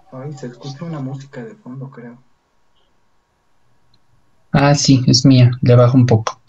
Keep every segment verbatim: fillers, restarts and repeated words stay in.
Ay, se escucha una música de fondo, creo. Ah, sí, es mía. Le bajo un poco.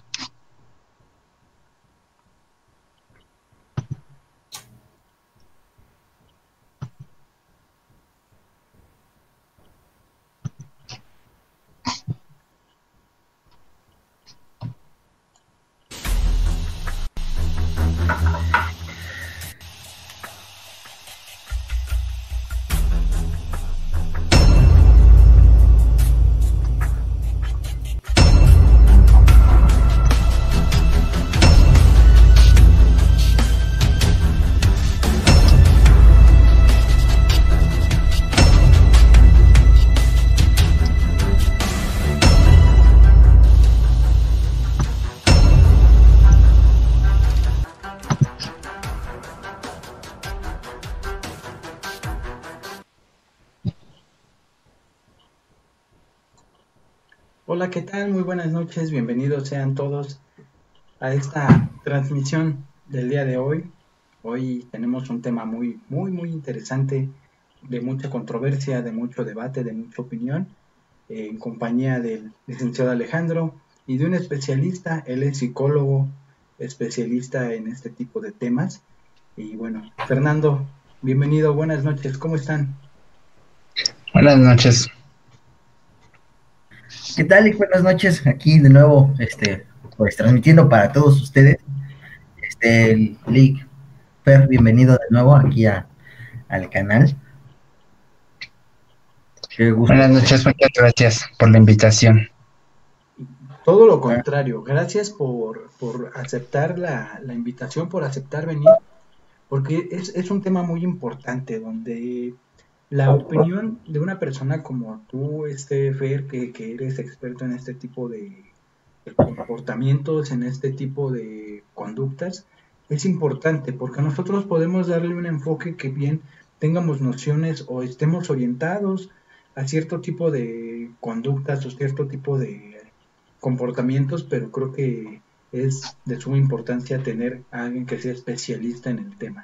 Hola, ¿qué tal? Muy buenas noches. Bienvenidos sean todos a esta transmisión del día de hoy. Hoy tenemos un tema muy, muy, muy interesante, de mucha controversia, de mucho debate, de mucha opinión, eh, en compañía del licenciado Alejandro y de un especialista. Él es psicólogo, especialista en este tipo de temas. Y bueno, Fernando, bienvenido, buenas noches, ¿cómo están? Buenas noches. ¿Qué tal? Y buenas noches, aquí de nuevo, este, pues transmitiendo para todos ustedes, este, Lick, Fer, bienvenido de nuevo aquí a, al canal. Qué gusto. Buenas noches, muchas gracias por la invitación. Todo lo Ah, contrario, gracias por, por aceptar la, la invitación, por aceptar venir, porque es, es un tema muy importante donde la opinión de una persona como tú, este Fer, que, que eres experto en este tipo de, de comportamientos, en este tipo de conductas, es importante porque nosotros podemos darle un enfoque que bien tengamos nociones o estemos orientados a cierto tipo de conductas o cierto tipo de comportamientos, pero creo que es de suma importancia tener a alguien que sea especialista en el tema.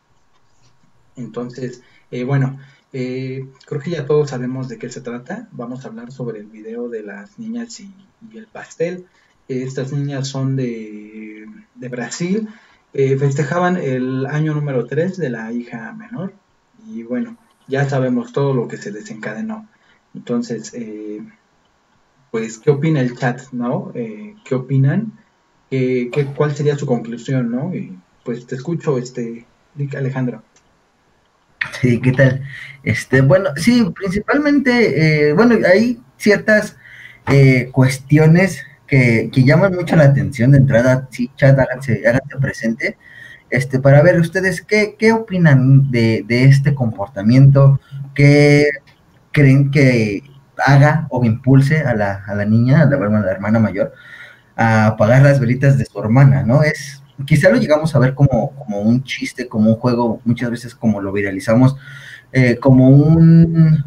Entonces, eh, bueno, eh, creo que ya todos sabemos de qué se trata. Vamos a hablar sobre el video de las niñas y, y el pastel. Eh, estas niñas son de, de Brasil. Eh, festejaban el año número tres de la hija menor. Y bueno, ya sabemos todo lo que se desencadenó. Entonces, eh, pues, ¿qué opina el chat, no? Eh, ¿qué opinan? ¿Qué, qué, ¿Cuál sería su conclusión, no? Y pues te escucho, este, Alejandro. sí, ¿qué tal? Este, bueno, sí, principalmente, eh, bueno, hay ciertas eh, cuestiones que, que llaman mucho la atención de entrada. Sí, chat, háganse, háganse presente, este, para ver ustedes qué, qué opinan de, de este comportamiento, qué creen que haga o impulse a la, a la niña, a la, a la hermana mayor, a apagar las velitas de su hermana, ¿no? Es, quizá lo llegamos a ver como, como un chiste, como un juego, muchas veces como lo viralizamos, eh, como un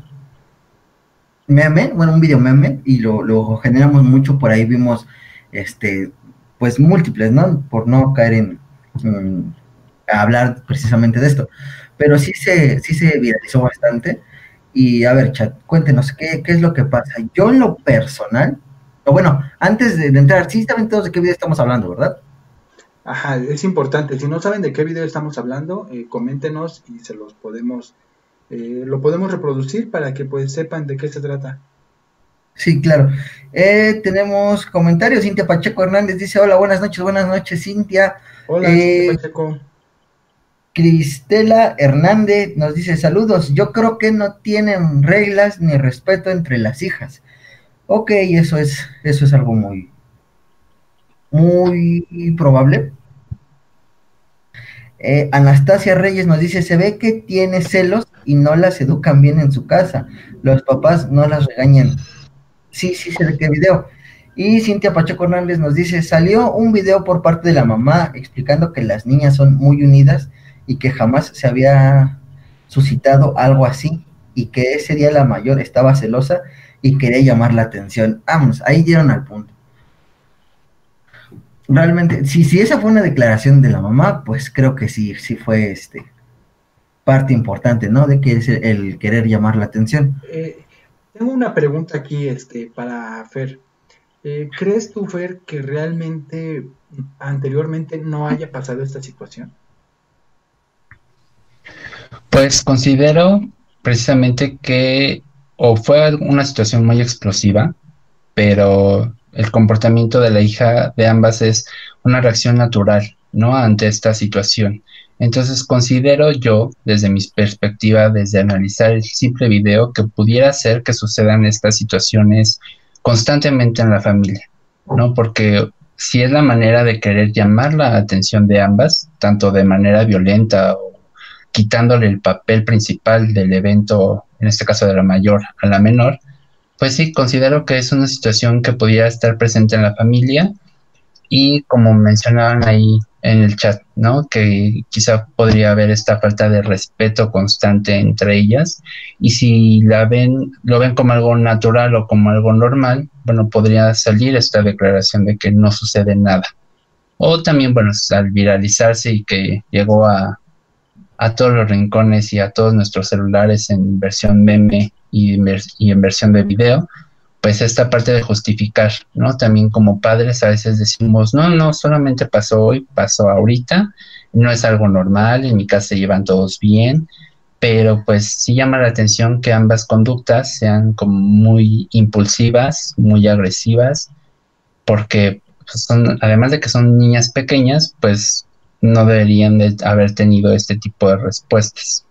meme, bueno, un video meme, y lo, lo generamos mucho, por ahí vimos, este, pues múltiples, ¿no? Por no caer en, en hablar precisamente de esto, pero sí se, sí se viralizó bastante. Y a ver, chat, cuéntenos, ¿qué, qué es lo que pasa? Yo en lo personal, o bueno, antes de, de entrar, sí saben todos de qué video estamos hablando, ¿verdad? Ajá, es importante. Si no saben de qué video estamos hablando, eh, coméntenos y se los podemos, eh, lo podemos reproducir para que pues sepan de qué se trata. Sí, claro. Eh, tenemos comentarios. Cintia Pacheco Hernández dice: Hola, buenas noches, buenas noches, Cintia. Hola, Cintia Eh, Pacheco. Cristela Hernández nos dice: Saludos. Yo creo que no tienen reglas ni respeto entre las hijas. Ok, eso es, eso es algo muy, muy probable. Eh, Anastasia Reyes nos dice: Se ve que tiene celos y no las educan bien en su casa. Los papás no las regañan. Sí, sí sé de qué video. Y Cintia Pacheco Hernández nos dice: Salió un video por parte de la mamá explicando que las niñas son muy unidas y que jamás se había suscitado algo así, y que ese día la mayor estaba celosa y quería llamar la atención. Vamos, ahí dieron al punto. Realmente, si, si esa fue una declaración de la mamá, pues creo que sí, sí fue este. parte importante, ¿no? De que es el, el querer llamar la atención. Eh, tengo una pregunta aquí, este, para Fer. Eh, ¿crees tú, Fer, que realmente mm, anteriormente no haya pasado esta situación? Pues considero precisamente que o fue una situación muy explosiva, pero el comportamiento de la hija de ambas es una reacción natural, ¿no? Ante esta situación. Entonces considero yo, desde mi perspectiva, desde analizar el simple video, que pudiera ser que sucedan estas situaciones constantemente en la familia, ¿no? Porque si es la manera de querer llamar la atención de ambas, tanto de manera violenta o quitándole el papel principal del evento, en este caso de la mayor a la menor, pues sí, considero que es una situación que pudiera estar presente en la familia y como mencionaban ahí en el chat, ¿no? Que quizá podría haber esta falta de respeto constante entre ellas y si la ven, lo ven como algo natural o como algo normal, bueno, podría salir esta declaración de que no sucede nada. O también, bueno, al viralizarse y que llegó a, a todos los rincones y a todos nuestros celulares en versión meme y, y en versión de video, pues esta parte de justificar, ¿no? También como padres a veces decimos, no, no, solamente pasó hoy, pasó ahorita, no es algo normal, en mi casa se llevan todos bien, pero pues sí llama la atención que ambas conductas sean como muy impulsivas, muy agresivas, porque pues, son, además de que son niñas pequeñas, pues no deberían de haber tenido este tipo de respuestas.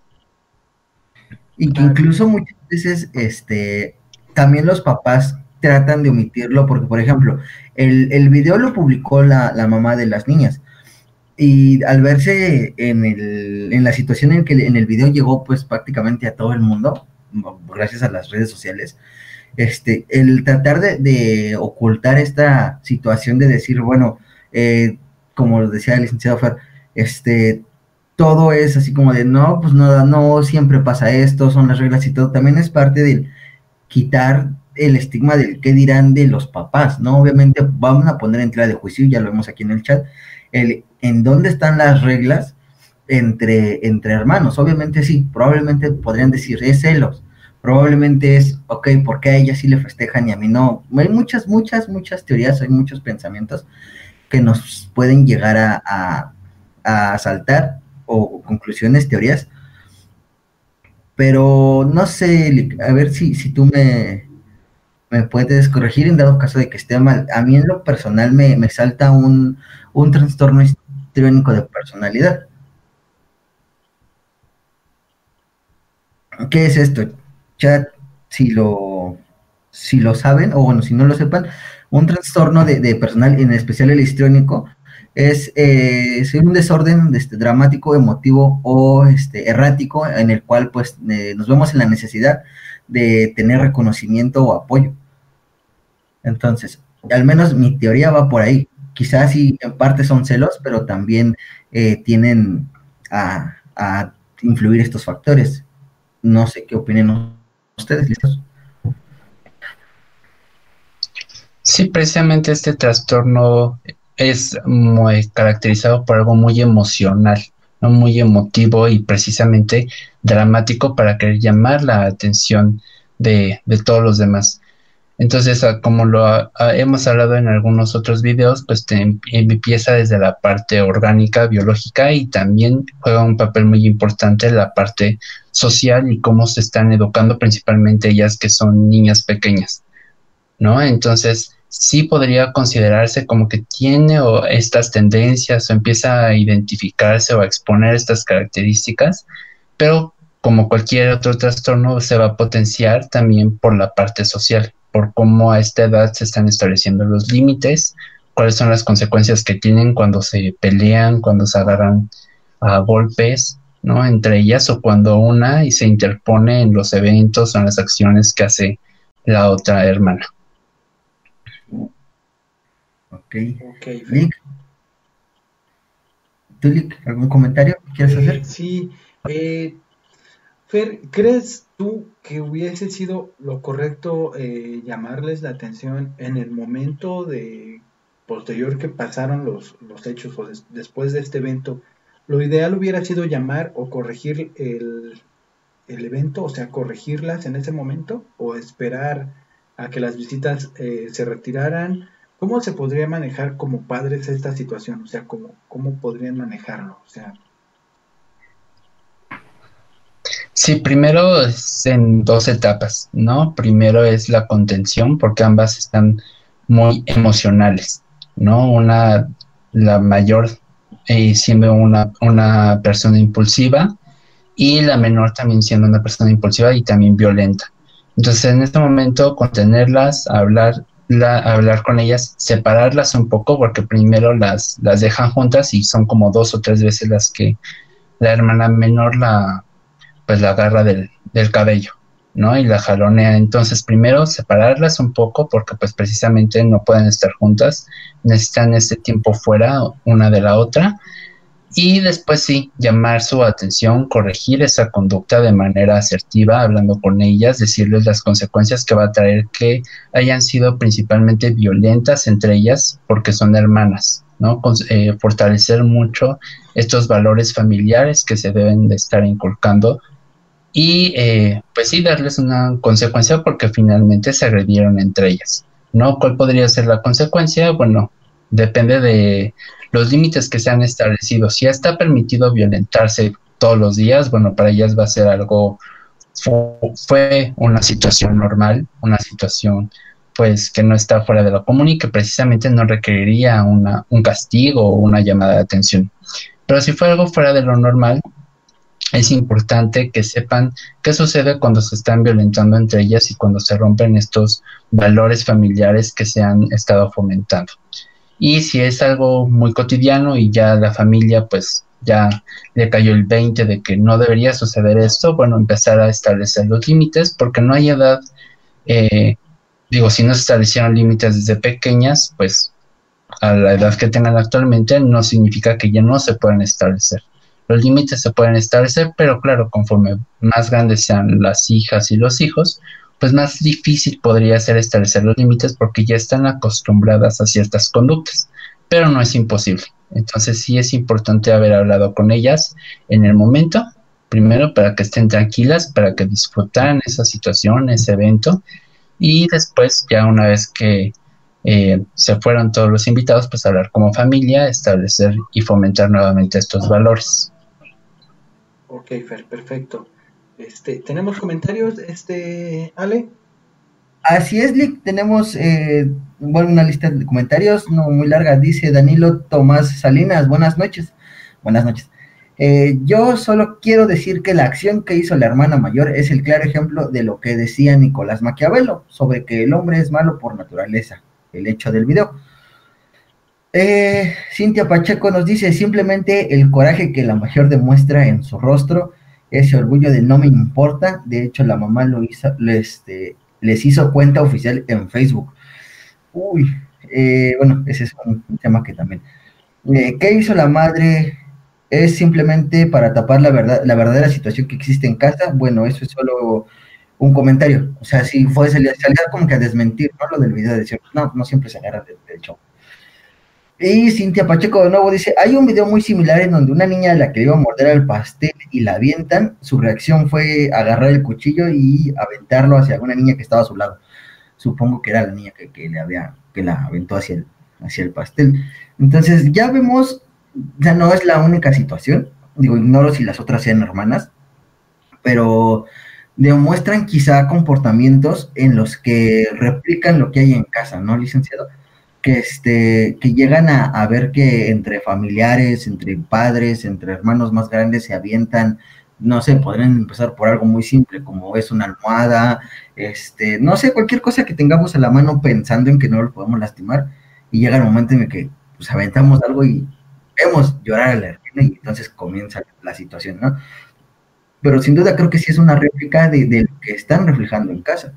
Y que Ah, incluso muchas veces, este, también los papás tratan de omitirlo, porque, por ejemplo, el, el video lo publicó la, la mamá de las niñas, y al verse en, el, en la situación en que en el video llegó, pues, prácticamente a todo el mundo, gracias a las redes sociales, este, el tratar de, de ocultar esta situación de decir, bueno, eh, como lo decía el licenciado Fer, este, todo es así como de, no, pues no, no siempre pasa esto, son las reglas y todo, también es parte del quitar el estigma del qué dirán de los papás, ¿no? Obviamente vamos a poner en tela de juicio, ya lo vemos aquí en el chat, el, en dónde están las reglas entre, entre hermanos. Obviamente sí, probablemente podrían decir, es celos, probablemente es, ok, ¿por qué a ella sí le festejan y a mí no? Hay muchas, muchas, muchas teorías, hay muchos pensamientos que nos pueden llegar a, a, a saltar, o conclusiones, teorías, pero no sé, a ver si, si tú me, me puedes corregir en dado caso de que esté mal. A mí en lo personal me, me salta un, un trastorno histriónico de personalidad. ¿Qué es esto? Chat, si lo, si lo saben, o bueno, si no lo sepan, un trastorno de, de personal, en especial el histriónico, es, eh, es un desorden este, dramático, emotivo o este, errático, en el cual pues eh, nos vemos en la necesidad de tener reconocimiento o apoyo. Entonces, al menos mi teoría va por ahí. Quizás sí, en parte son celos, pero también eh, tienen a, a influir estos factores. No sé qué opinen ustedes, ¿listos? Sí, precisamente este trastorno es muy caracterizado por algo muy emocional, ¿no? Muy emotivo y precisamente dramático para querer llamar la atención de, de todos los demás. Entonces, ah, como lo ah, ah, hemos hablado en algunos otros videos, pues te em- empieza desde la parte orgánica, biológica y también juega un papel muy importante la parte social y cómo se están educando principalmente ellas que son niñas pequeñas, ¿no? Entonces, sí podría considerarse como que tiene o estas tendencias o empieza a identificarse o a exponer estas características, pero como cualquier otro trastorno se va a potenciar también por la parte social, por cómo a esta edad se están estableciendo los límites, cuáles son las consecuencias que tienen cuando se pelean, cuando se agarran a golpes, ¿no? Entre ellas o cuando una y se interpone en los eventos o en las acciones que hace la otra hermana. Ok. ok, Fer. Lick, ¿tú, Lick, algún comentario que quieres Eh, hacer? sí, eh, Fer, ¿crees tú que hubiese sido lo correcto eh, llamarles la atención en el momento de posterior que pasaron los, los hechos o des- después de este evento? lo ideal hubiera sido llamar o corregir el, el evento, o sea, corregirlas en ese momento, o esperar a que las visitas eh, se retiraran. ¿Cómo se podría manejar como padres esta situación? O sea, ¿cómo, cómo podrían manejarlo? O sea, Sí, primero es en dos etapas, ¿no? Primero es la contención, porque ambas están muy emocionales, ¿no? Una, la mayor eh, siendo una, una persona impulsiva y la menor también siendo una persona impulsiva y también violenta. Entonces, en este momento, contenerlas, hablar, la, hablar con ellas, separarlas un poco, porque primero las, las dejan juntas y son como dos o tres veces las que la hermana menor la pues la agarra del, del cabello, ¿no? Y la jalonea. Entonces, primero separarlas un poco porque pues precisamente no pueden estar juntas, necesitan este tiempo fuera una de la otra. Y después sí, llamar su atención, corregir esa conducta de manera asertiva, hablando con ellas, decirles las consecuencias que va a traer que hayan sido principalmente violentas entre ellas porque son hermanas, ¿no? Con, eh, fortalecer mucho estos valores familiares que se deben de estar inculcando y eh, pues sí, darles una consecuencia porque finalmente se agredieron entre ellas, ¿no? ¿Cuál podría ser la consecuencia? Bueno, depende de los límites que se han establecido. Si está permitido violentarse todos los días, bueno, para ellas va a ser algo, fu- fue una situación normal, una situación pues que no está fuera de lo común y que precisamente no requeriría una, un castigo o una llamada de atención. Pero si fue algo fuera de lo normal, es importante que sepan qué sucede cuando se están violentando entre ellas y cuando se rompen estos valores familiares que se han estado fomentando. Y si es algo muy cotidiano y ya la familia pues ya le cayó el veinte de que no debería suceder esto, bueno, empezar a establecer los límites porque no hay edad, eh, digo, si no se establecieron límites desde pequeñas, pues a la edad que tengan actualmente no significa que ya no se puedan establecer. Los límites se pueden establecer, pero claro, conforme más grandes sean las hijas y los hijos, pues más difícil podría ser establecer los límites porque ya están acostumbradas a ciertas conductas, pero no es imposible. Entonces sí es importante haber hablado con ellas en el momento, primero para que estén tranquilas, para que disfrutaran esa situación, ese evento, y después ya una vez que eh, se fueron todos los invitados, pues hablar como familia, establecer y fomentar nuevamente estos valores. ok, Fer, perfecto. Este, ¿tenemos comentarios, este, Ale? Así es, Lick, tenemos eh, bueno, una lista de comentarios, no muy larga, dice Danilo Tomás Salinas, buenas noches, buenas noches. Eh, yo solo quiero decir que la acción que hizo la hermana mayor es el claro ejemplo de lo que decía Nicolás Maquiavelo, sobre que el hombre es malo por naturaleza, el hecho del video. Eh, Cintia Pacheco nos dice, simplemente el coraje que la mayor demuestra en su rostro, ese orgullo de no me importa, de hecho la mamá lo hizo, este, les hizo cuenta oficial en Facebook. Uy, eh, bueno, ese es un, un tema que también. Eh, ¿Qué hizo la madre? ¿Es simplemente para tapar la verdad, la verdadera situación que existe en casa? Bueno, eso es solo un comentario. O sea, si fue salir, salir como que a desmentir, ¿no? Lo del video de decir, no, no siempre se agarra del, del show. Y Cintia Pacheco de nuevo dice, hay un video muy similar en donde una niña a la que le iba a morder al pastel y la avientan, su reacción fue agarrar el cuchillo y aventarlo hacia una niña que estaba a su lado. Supongo que era la niña que, que le había, que la aventó hacia el, hacia el pastel. Entonces ya vemos, ya no es la única situación, digo, ignoro si las otras sean hermanas, pero demuestran quizá comportamientos en los que replican lo que hay en casa, ¿no, licenciado? Que, este, que llegan a, a ver que entre familiares, entre padres, entre hermanos más grandes se avientan, no sé, podrían empezar por algo muy simple, como es una almohada, este, no sé, cualquier cosa que tengamos a la mano pensando en que no lo podemos lastimar, y llega el momento en el que pues aventamos algo y vemos llorar a la hermana y entonces comienza la situación, ¿no? Pero sin duda creo que sí es una réplica de, de lo que están reflejando en casa.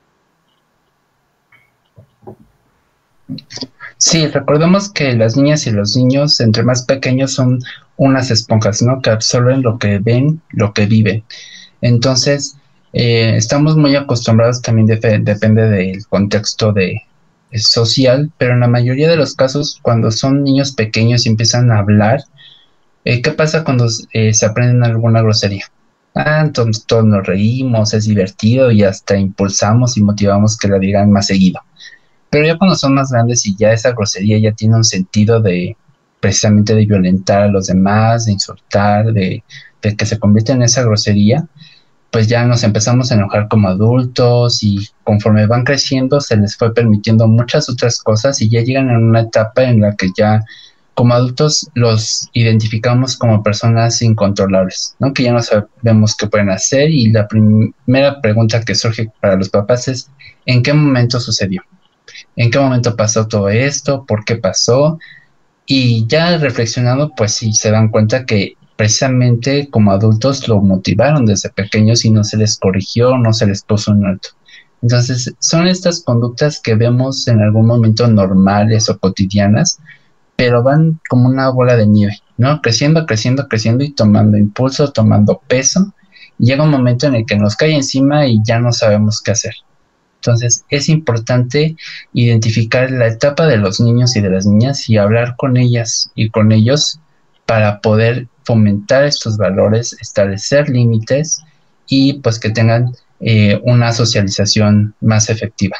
Sí, recordemos que las niñas y los niños, entre más pequeños, son unas esponjas, ¿no? Que absorben lo que ven, lo que viven. Entonces, eh, estamos muy acostumbrados, también de, depende del contexto de, de social, pero en la mayoría de los casos, cuando son niños pequeños y empiezan a hablar, Eh, ¿qué pasa cuando eh, se aprenden alguna grosería? Ah, entonces todos nos reímos, es divertido y hasta impulsamos y motivamos que la digan más seguido. Pero ya cuando son más grandes y ya esa grosería ya tiene un sentido de precisamente de violentar a los demás, de insultar, de, de que se convierte en esa grosería, pues ya nos empezamos a enojar como adultos y conforme van creciendo se les fue permitiendo muchas otras cosas y ya llegan a una etapa en la que ya como adultos los identificamos como personas incontrolables, ¿no? Que ya no sabemos qué pueden hacer y la primera pregunta que surge para los papás es ¿en qué momento sucedió? ¿En qué momento pasó todo esto? ¿Por qué pasó? Y ya reflexionando, pues sí se dan cuenta que precisamente como adultos lo motivaron desde pequeños y no se les corrigió, no se les puso un alto. Entonces, son estas conductas que vemos en algún momento normales o cotidianas, pero van como una bola de nieve, ¿no? Creciendo, creciendo, creciendo y tomando impulso, tomando peso. Y llega un momento en el que nos cae encima y ya no sabemos qué hacer. Entonces es importante identificar la etapa de los niños y de las niñas y hablar con ellas y con ellos para poder fomentar estos valores, establecer límites y pues que tengan eh, una socialización más efectiva.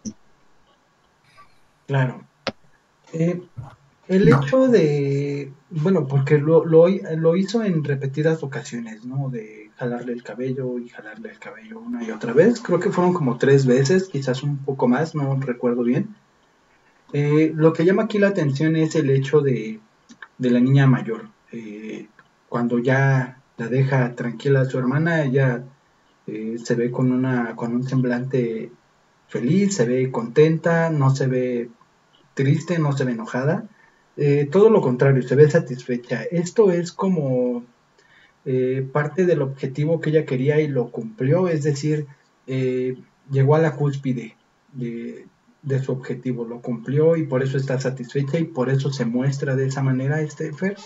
Claro. Eh, el hecho de, bueno, porque lo, lo, lo hizo en repetidas ocasiones, ¿no? De jalarle el cabello y jalarle el cabello una y otra vez. Creo que fueron como tres veces, quizás un poco más, no recuerdo bien. Eh, lo que llama aquí la atención es el hecho de, de la niña mayor. Eh, cuando ya la deja tranquila a su hermana, ella eh, se ve con, una, con un semblante feliz, se ve contenta, no se ve triste, no se ve enojada. Eh, todo lo contrario, se ve satisfecha. Esto es como eh, parte del objetivo que ella quería y lo cumplió, es decir, eh, llegó a la cúspide de, de su objetivo, lo cumplió y por eso está satisfecha y por eso se muestra de esa manera, este Fer.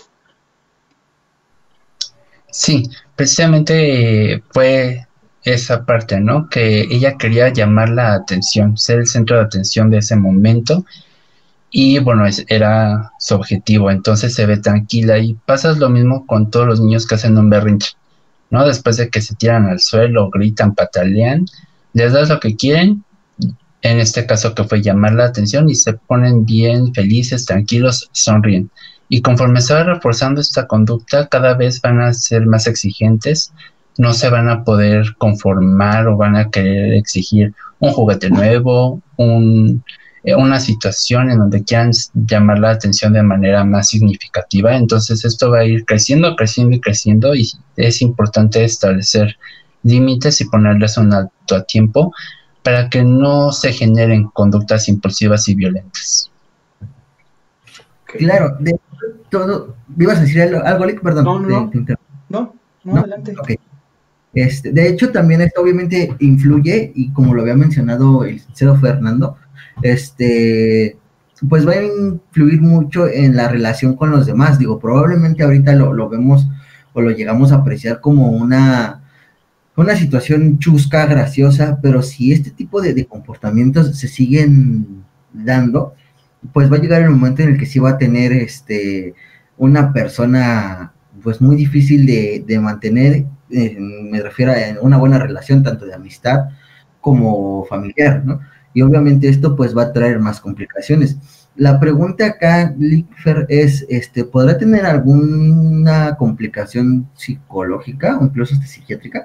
Sí, precisamente eh, fue esa parte, ¿no? Que ella quería llamar la atención, ser el centro de atención de ese momento. Y bueno, es, era su objetivo, entonces se ve tranquila y pasas lo mismo con todos los niños que hacen un berrinche, ¿no? Después de que se tiran al suelo, gritan, patalean, les das lo que quieren, en este caso que fue llamar la atención y se ponen bien felices, tranquilos, sonríen. Y conforme se va reforzando esta conducta, cada vez van a ser más exigentes, no se van a poder conformar o van a querer exigir un juguete nuevo, un una situación en donde quieran llamar la atención de manera más significativa. Entonces esto va a ir creciendo, creciendo y creciendo y es importante establecer límites y ponerles un alto a tiempo para que no se generen conductas impulsivas y violentas. Claro, de todo, ¿ibas a decir algo, algo Lick? Perdón. No, no, no, te, te no, no, no, adelante. Okay. Este, de hecho, también esto obviamente influye, y como lo había mencionado el licenciado Fernando, este, pues va a influir mucho en la relación con los demás. Digo, probablemente ahorita lo, lo vemos o lo llegamos a apreciar como una, una situación chusca, graciosa, pero si este tipo de, de comportamientos se siguen dando, pues va a llegar el momento en el que sí va a tener este, una persona pues muy difícil de, de mantener, eh, me refiero a una buena relación tanto de amistad como familiar, ¿no? Y obviamente esto pues va a traer más complicaciones. La pregunta acá, Lickfer, es, este, ¿podrá tener alguna complicación psicológica o incluso hasta psiquiátrica?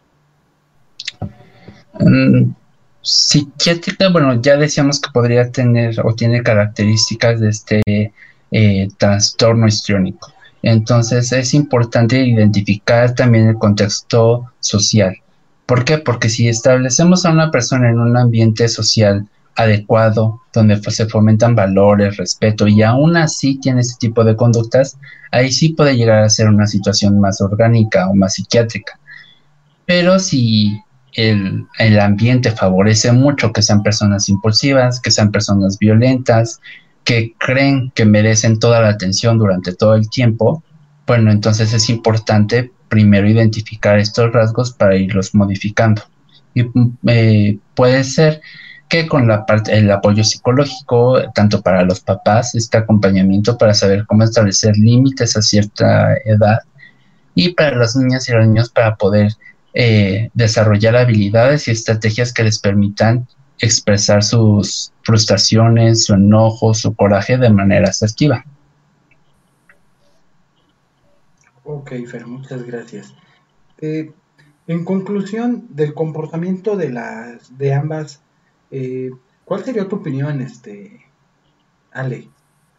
Um, psiquiátrica, bueno, ya decíamos que podría tener o tiene características de este eh, trastorno histriónico. Entonces es importante identificar también el contexto social. ¿Por qué? Porque si establecemos a una persona en un ambiente social adecuado, donde se fomentan valores, respeto, y aún así tiene este tipo de conductas, ahí sí puede llegar a ser una situación más orgánica o más psiquiátrica. Pero si el, el ambiente favorece mucho que sean personas impulsivas, que sean personas violentas, que creen que merecen toda la atención durante todo el tiempo, bueno, entonces es importante primero identificar estos rasgos para irlos modificando. Y eh, puede ser que con la parte, el apoyo psicológico, tanto para los papás, este acompañamiento para saber cómo establecer límites a cierta edad, y para las niñas y los niños para poder eh, desarrollar habilidades y estrategias que les permitan expresar sus frustraciones, su enojo, su coraje de manera asertiva. Ok, Fer, muchas gracias. Eh, en conclusión del comportamiento de las de ambas, eh, ¿cuál sería tu opinión, este, Ale?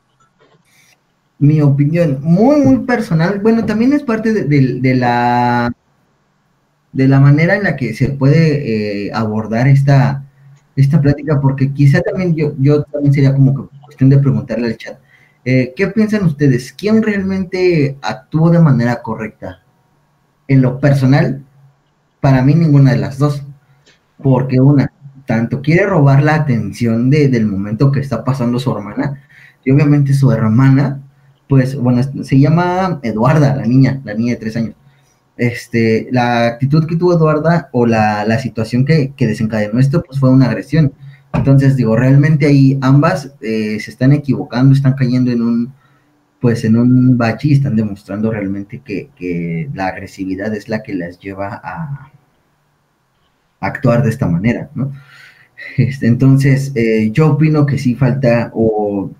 Mi opinión, muy, muy personal, bueno, también es parte de, de, de la de la manera en la que se puede eh, abordar esta, esta plática, porque quizá también yo, yo también sería como que cuestión de preguntarle al chat, eh, ¿qué piensan ustedes? ¿Quién realmente actuó de manera correcta? En lo personal, para mí ninguna de las dos, porque una, tanto quiere robar la atención de, del momento que está pasando su hermana, y obviamente su hermana, pues, bueno, se llama Eduarda, la niña, la niña de tres años. Este, la actitud que tuvo Eduarda o la, la situación que, que desencadenó esto, pues fue una agresión. Entonces, digo, realmente ahí ambas eh, se están equivocando, están cayendo en un, pues en un bache y están demostrando realmente que, que la agresividad es la que las lleva a, a actuar de esta manera, ¿no? Este, entonces, eh, yo opino que sí falta o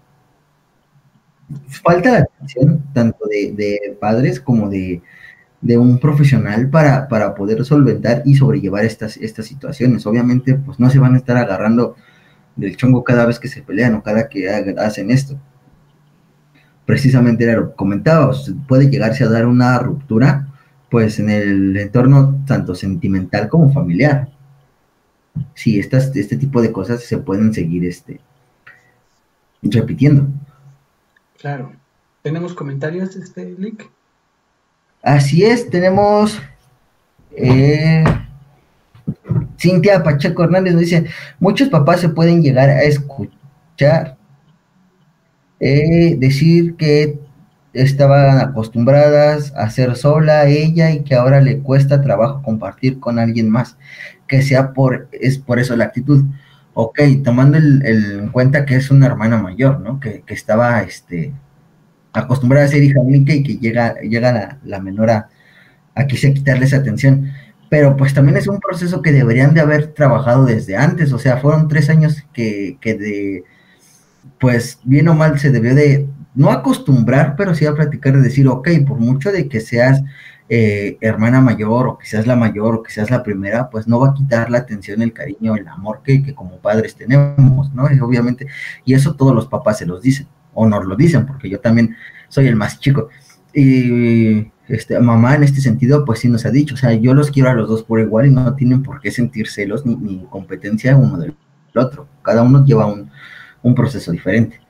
falta la atención tanto de, de padres como de, de un profesional para, para poder solventar y sobrellevar estas, estas situaciones. Obviamente, pues no se van a estar agarrando del chongo cada vez que se pelean o cada que hacen esto. Precisamente era lo que comentaba, puede llegarse a dar una ruptura, pues en el entorno tanto sentimental como familiar. Sí, estas, este tipo de cosas se pueden seguir este, repitiendo. Claro. ¿Tenemos comentarios, este, Lick? Así es, tenemos eh, Cintia Pacheco Hernández nos dice, muchos papás se pueden llegar a escuchar eh, decir que estaban acostumbradas a ser sola ella y que ahora le cuesta trabajo compartir con alguien más, que sea por, es por eso la actitud. Ok, tomando el, el, en cuenta que es una hermana mayor, ¿no? Que, que estaba este, acostumbrada a ser hija única y que llega, llega la, la menor a, a quise quitarle esa atención. Pero pues también es un proceso que deberían de haber trabajado desde antes, o sea, fueron tres años que, que de, pues bien o mal se debió de, no acostumbrar, pero sí a platicar, de decir, ok, por mucho de que seas eh, hermana mayor, o que seas la mayor, o que seas la primera, pues no va a quitar la atención, el cariño, el amor que, que como padres tenemos, ¿no? Y obviamente, y eso todos los papás se los dicen, o nos lo dicen, porque yo también soy el más chico, y este, mamá en este sentido, pues sí nos ha dicho, o sea, yo los quiero a los dos por igual y no tienen por qué sentir celos ni, ni competencia uno del otro, cada uno lleva un, un proceso diferente.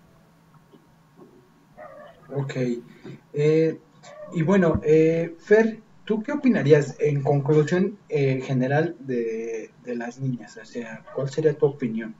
Ok. Eh, y bueno, eh, Fer, ¿tú qué opinarías en conclusión eh, general de, de las niñas? O sea, ¿cuál sería tu opinión?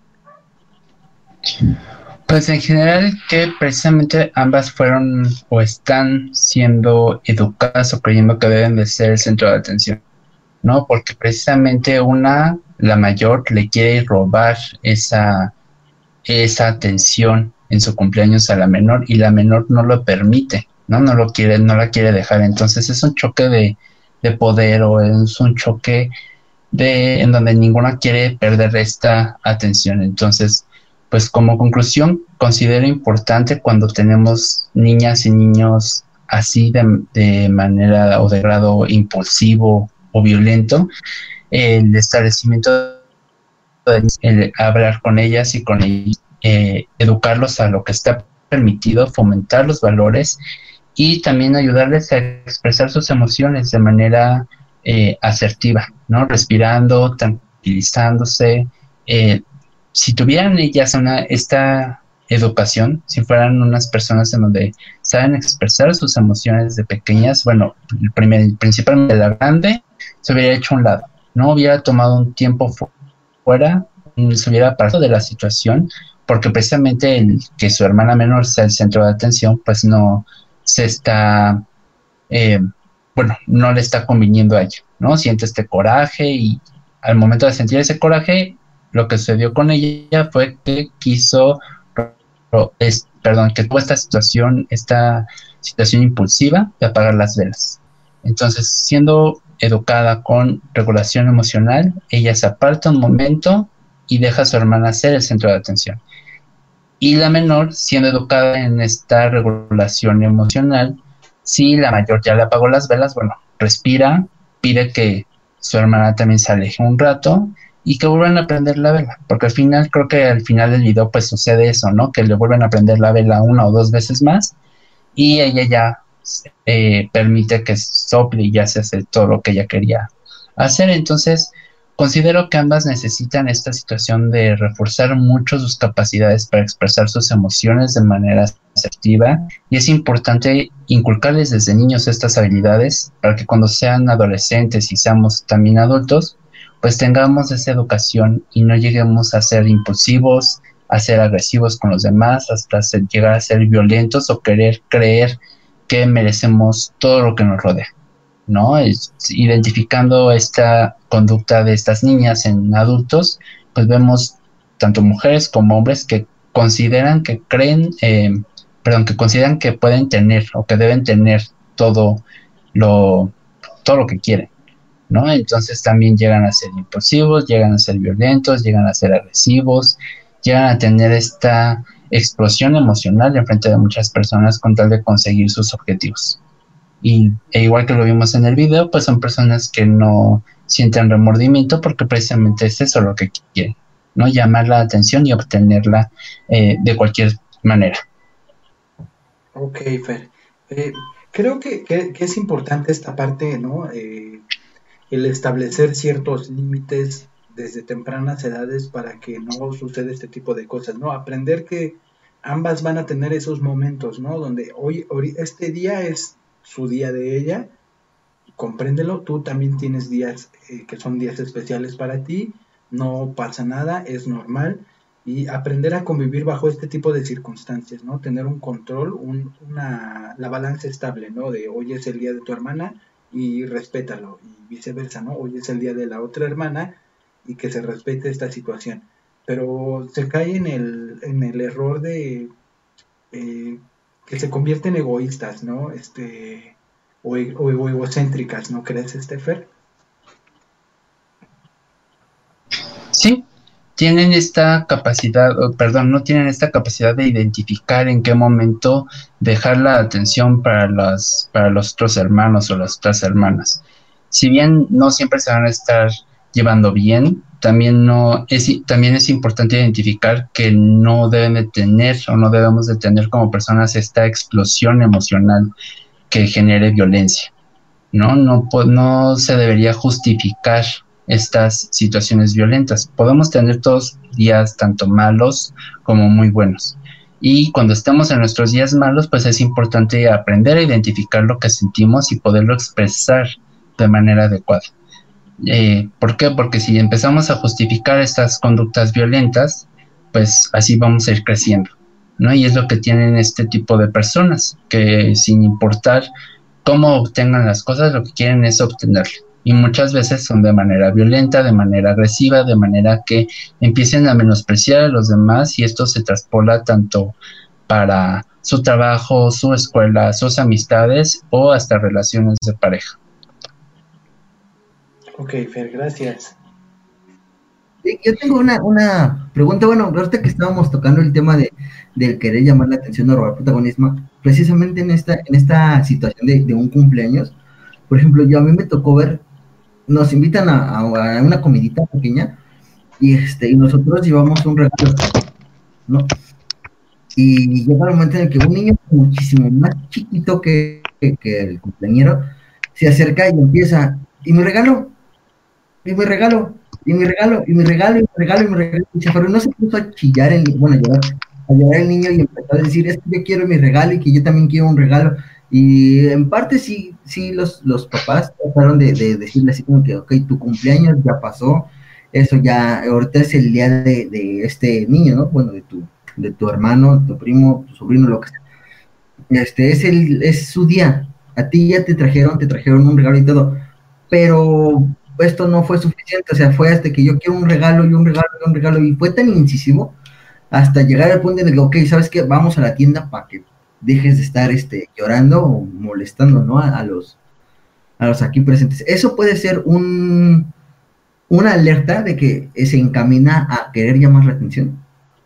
Pues en general que precisamente ambas fueron o están siendo educadas o creyendo que deben de ser el centro de atención, ¿no? Porque precisamente una, la mayor, le quiere robar esa, esa atención en su cumpleaños a la menor y la menor no lo permite, ¿no? No lo quiere, no la quiere dejar. Entonces es un choque de, de poder o es un choque de, en donde ninguna quiere perder esta atención. Entonces, pues como conclusión, considero importante cuando tenemos niñas y niños así de, de manera o de grado impulsivo o violento, el establecimiento de el hablar con ellas y con ellos, eh, educarlos a lo que está permitido, fomentar los valores y también ayudarles a expresar sus emociones de manera eh, asertiva, ¿no? Respirando, tranquilizándose, eh, si tuvieran ellas una, esta educación, si fueran unas personas en donde saben expresar sus emociones de pequeñas, bueno, el primer, principalmente la grande, se hubiera hecho a un lado, no hubiera tomado un tiempo fu fuera, se hubiera apartado de la situación, porque precisamente el que su hermana menor sea el centro de atención, pues no se está, eh, bueno, no le está conviniendo a ella, ¿no? Siente este coraje y al momento de sentir ese coraje, lo que sucedió con ella fue que quiso, es, perdón, que tuvo esta situación, esta situación impulsiva de apagar las velas. Entonces, siendo educada con regulación emocional, ella se aparta un momento y deja a su hermana ser el centro de atención. Y la menor, siendo educada en esta regulación emocional, si la mayor ya le apagó las velas, bueno, respira, pide que su hermana también se aleje un rato y que vuelvan a prender la vela, porque al final, creo que al final del video pues sucede eso, ¿no? Que le vuelven a prender la vela una o dos veces más y ella ya eh, permite que sople y ya se hace todo lo que ella quería hacer. Entonces, considero que ambas necesitan esta situación de reforzar mucho sus capacidades para expresar sus emociones de manera asertiva, y es importante inculcarles desde niños estas habilidades para que cuando sean adolescentes y seamos también adultos, pues tengamos esa educación y no lleguemos a ser impulsivos, a ser agresivos con los demás, hasta ser, llegar a ser violentos o querer creer que merecemos todo lo que nos rodea, ¿no? Es, identificando esta conducta de estas niñas en adultos, pues vemos tanto mujeres como hombres que consideran que creen, eh, perdón, que consideran que pueden tener o que deben tener todo lo, todo lo que quieren, ¿no? Entonces también llegan a ser impulsivos, llegan a ser violentos, llegan a ser agresivos, llegan a tener esta explosión emocional en frente de muchas personas con tal de conseguir sus objetivos. Y e igual que lo vimos en el video, pues son personas que no sienten remordimiento porque precisamente es eso lo que quieren, ¿no? Llamar la atención y obtenerla eh, de cualquier manera. Ok, Fer. Eh, creo que, que, que es importante esta parte, ¿no? Eh, el establecer ciertos límites desde tempranas edades para que no suceda este tipo de cosas, ¿no? Aprender que ambas van a tener esos momentos, ¿no? Donde hoy, hoy este día es su día de ella, compréndelo, tú también tienes días eh, que son días especiales para ti, no pasa nada, es normal, y aprender a convivir bajo este tipo de circunstancias, ¿no? Tener un control, un, una, la balanza estable, ¿no? De hoy es el día de tu hermana y respétalo, y viceversa, ¿no? Hoy es el día de la otra hermana y que se respete esta situación. Pero se cae en el, en el error de eh, que se convierten egoístas, ¿no? Este, o, o, o egocéntricas, ¿no crees, este Fer? Sí, tienen esta capacidad, oh, perdón, no tienen esta capacidad de identificar en qué momento dejar la atención para las, para los otros hermanos o las otras hermanas. Si bien no siempre se van a estar llevando bien, también no es, también es importante identificar que no deben de tener o no debemos de tener como personas esta explosión emocional que genere violencia, ¿no? No, no se debería justificar estas situaciones violentas. Podemos tener todos días tanto malos como muy buenos. Y cuando estamos en nuestros días malos, pues es importante aprender a identificar lo que sentimos y poderlo expresar de manera adecuada. Eh, ¿Por qué? Porque si empezamos a justificar estas conductas violentas, pues así vamos a ir creciendo, ¿no? Y es lo que tienen este tipo de personas, que sin importar cómo obtengan las cosas, lo que quieren es obtenerlo. Y muchas veces son de manera violenta, de manera agresiva, de manera que empiecen a menospreciar a los demás, y esto se traspola tanto para su trabajo, su escuela, sus amistades o hasta relaciones de pareja. Ok, Fer, gracias. Sí, yo tengo una, una pregunta, bueno, ahorita que estábamos tocando el tema de, del querer llamar la atención o robar protagonismo, precisamente en esta, en esta situación de, de un cumpleaños, por ejemplo, yo a mí me tocó ver, nos invitan a, a, a una comidita pequeña, y este, y nosotros llevamos un regalo, ¿no? Y llega el momento en el que un niño muchísimo más chiquito que, que, que el cumpleañero se acerca y empieza, ¿y mi regalo? ¿Y mi regalo? ¿Y mi regalo? ¿Y mi regalo? ¿Y mi regalo? ¿Y mi regalo? Y se, pero no se puso a chillar, el, bueno, a llorar, a llorar el niño, y empezó a decir, es que yo quiero mi regalo y que yo también quiero un regalo. Y en parte sí, sí los, los papás trataron de, de decirle así como que, ok, tu cumpleaños ya pasó, eso ya, ahorita es el día de, de este niño, ¿no? Bueno, de tu, de tu hermano, tu primo, tu sobrino, lo que sea. Este, es, el, es su día. A ti ya te trajeron, te trajeron un regalo y todo, pero esto no fue suficiente, o sea, fue hasta que yo quiero un regalo y un regalo y un regalo, y fue tan incisivo hasta llegar al punto en el que, ok, ¿sabes qué? Vamos a la tienda para que dejes de estar este, llorando o molestando, ¿no? A, a los, a los aquí presentes. Eso puede ser un, una alerta de que se encamina a querer llamar la atención.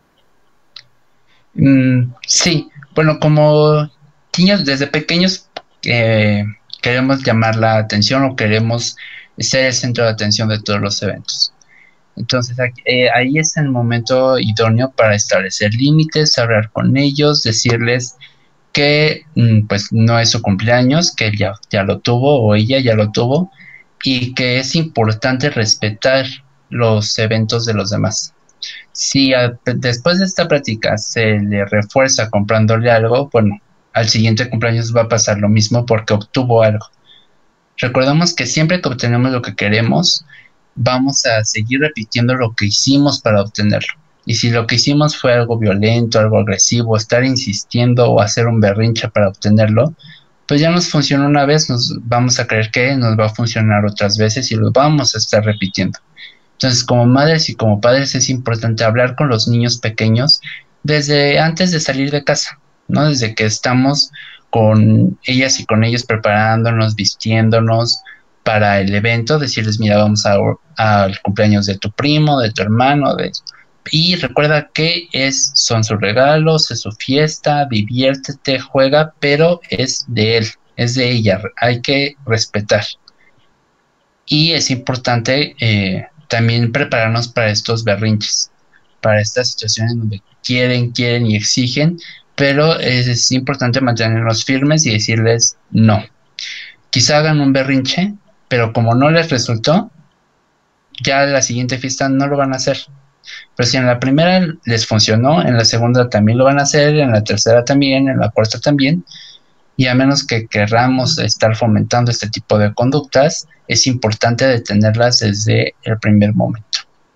Mm, sí, bueno, como niños desde pequeños eh, queremos llamar la atención o queremos ser el centro de atención de todos los eventos. Entonces aquí- eh, ahí es el momento idóneo para establecer límites, hablar con ellos, decirles que mm, pues no es su cumpleaños, que él ya, ya lo tuvo o ella ya lo tuvo y que es importante respetar los eventos de los demás. Si a- después de esta práctica se le refuerza comprándole algo, bueno, al siguiente cumpleaños va a pasar lo mismo porque obtuvo algo. Recordamos que siempre que obtenemos lo que queremos, vamos a seguir repitiendo lo que hicimos para obtenerlo. Y si lo que hicimos fue algo violento, algo agresivo, estar insistiendo o hacer un berrinche para obtenerlo, pues ya nos funcionó una vez, nos vamos a creer que nos va a funcionar otras veces y lo vamos a estar repitiendo. Entonces, como madres y como padres es importante hablar con los niños pequeños desde antes de salir de casa, ¿no? Desde que estamos con ellas y con ellos preparándonos, vistiéndonos para el evento, decirles, mira, vamos a- al cumpleaños de tu primo, de tu hermano, de... Y recuerda que es, son sus regalos, es su fiesta, diviértete, juega, pero es de él, es de ella, hay que respetar. Y es importante eh, también prepararnos para estos berrinches, para estas situaciones donde quieren, quieren y exigen, pero es, es importante mantenernos firmes y decirles no. Quizá hagan un berrinche, pero como no les resultó, ya la siguiente fiesta no lo van a hacer. Pero si en la primera les funcionó, en la segunda también lo van a hacer, en la tercera también, en la cuarta también, y a menos que querramos estar fomentando este tipo de conductas, es importante detenerlas desde el primer momento.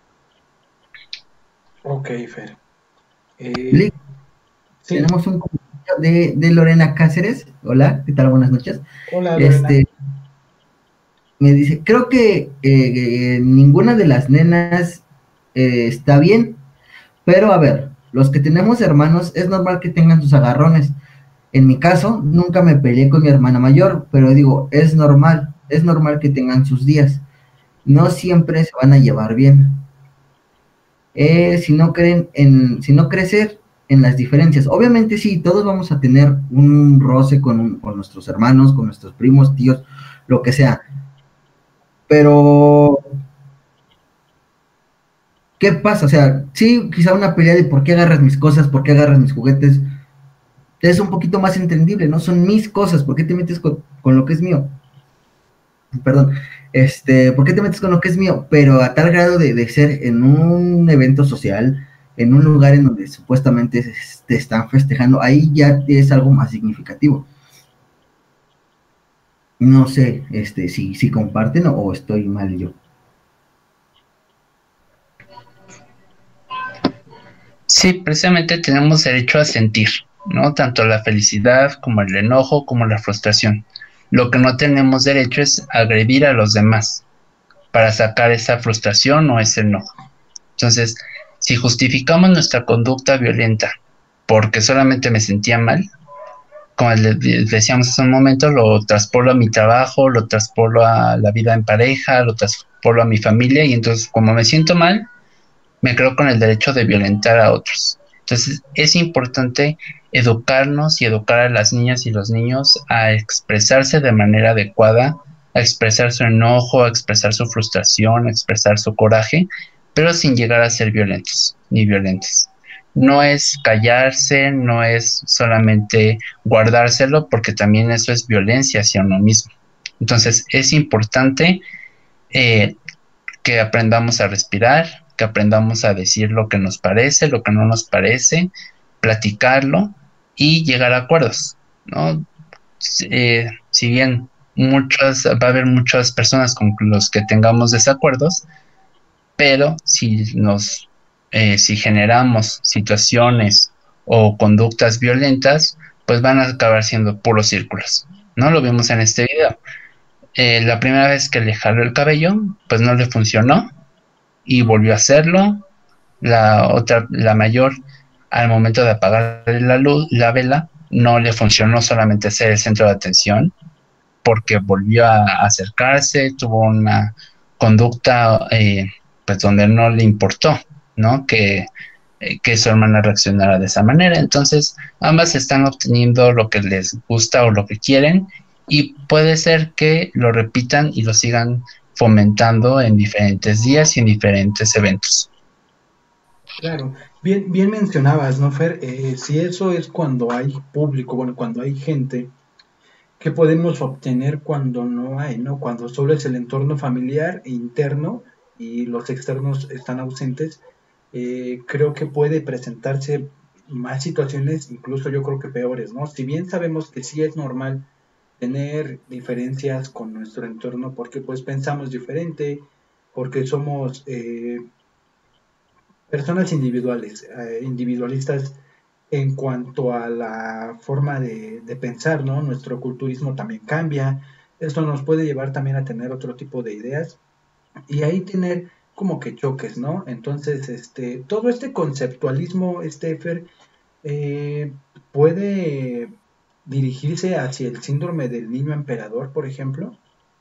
Ok, Fer. Eh, Lick, sí, tenemos un comentario de, de Lorena Cáceres. Hola, ¿qué tal? Buenas noches. hola Lorena. Este, me dice, creo que eh, ninguna de las nenas eh, está bien, pero a ver, los que tenemos hermanos es normal que tengan sus agarrones. En mi caso, nunca me peleé con mi hermana mayor, pero digo, es normal, es normal que tengan sus días. No siempre se van a llevar bien. Eh, si no creen en, si no crecer en las diferencias. Obviamente sí, todos vamos a tener un roce con, un, con nuestros hermanos, con nuestros primos, tíos, lo que sea. Pero, ¿qué pasa? O sea, sí, quizá una pelea de por qué agarras mis cosas, por qué agarras mis juguetes, es un poquito más entendible, ¿no? Son mis cosas, ¿por qué te metes con, con lo que es mío? Perdón, este, ¿por qué te metes con lo que es mío? Pero a tal grado de, de ser en un evento social, en un lugar en donde supuestamente te están festejando, ahí ya es algo más significativo. No sé, este, si, si comparten o, o estoy mal yo. Sí, precisamente tenemos derecho a sentir, ¿no? Tanto la felicidad como el enojo como la frustración. Lo que no tenemos derecho es agredir a los demás para sacar esa frustración o ese enojo. Entonces, si justificamos nuestra conducta violenta porque solamente me sentía mal, como le- decíamos hace un momento, lo traspolo a mi trabajo, lo traspolo a la vida en pareja, lo traspolo a mi familia y entonces como me siento mal, me creo con el derecho de violentar a otros. Entonces es importante educarnos y educar a las niñas y los niños a expresarse de manera adecuada, a expresar su enojo, a expresar su frustración, a expresar su coraje, pero sin llegar a ser violentos ni violentas. No es callarse, no es solamente guardárselo, porque también eso es violencia hacia uno mismo. Entonces es importante eh, que aprendamos a respirar, que aprendamos a decir lo que nos parece, lo que no nos parece, platicarlo y llegar a acuerdos, ¿no? Eh, si bien muchas, va a haber muchas personas con los que tengamos desacuerdos, pero si nos, eh, si generamos situaciones o conductas violentas, pues van a acabar siendo puros círculos, ¿no? Lo vimos en este video. Eh, la primera vez que le jaló el cabello, pues no le funcionó y volvió a hacerlo. La otra, la mayor, al momento de apagar la luz, la vela, no le funcionó solamente ser el centro de atención, porque volvió a acercarse, tuvo una conducta eh, pues donde no le importó, ¿no? Que, eh, que su hermana reaccionara de esa manera. Entonces, ambas están obteniendo lo que les gusta o lo que quieren, y puede ser que lo repitan y lo sigan fomentando en diferentes días y en diferentes eventos. Claro, bien, bien mencionabas, ¿no, Fer? Eh, si eso es cuando hay público, bueno, cuando hay gente, ¿qué podemos obtener cuando no hay, ¿no? Cuando solo es el entorno familiar e interno y los externos están ausentes, eh, creo que puede presentarse más situaciones, incluso yo creo que peores, ¿no? Si bien sabemos que sí es normal tener diferencias con nuestro entorno porque pues pensamos diferente, porque somos eh, personas individuales, eh, individualistas en cuanto a la forma de, de pensar, ¿no? Nuestro culturismo también cambia. Esto nos puede llevar también a tener otro tipo de ideas y ahí tener como que choques, ¿no? Entonces, este, todo este conceptualismo, este Fer, eh, puede dirigirse hacia el síndrome del niño emperador, por ejemplo.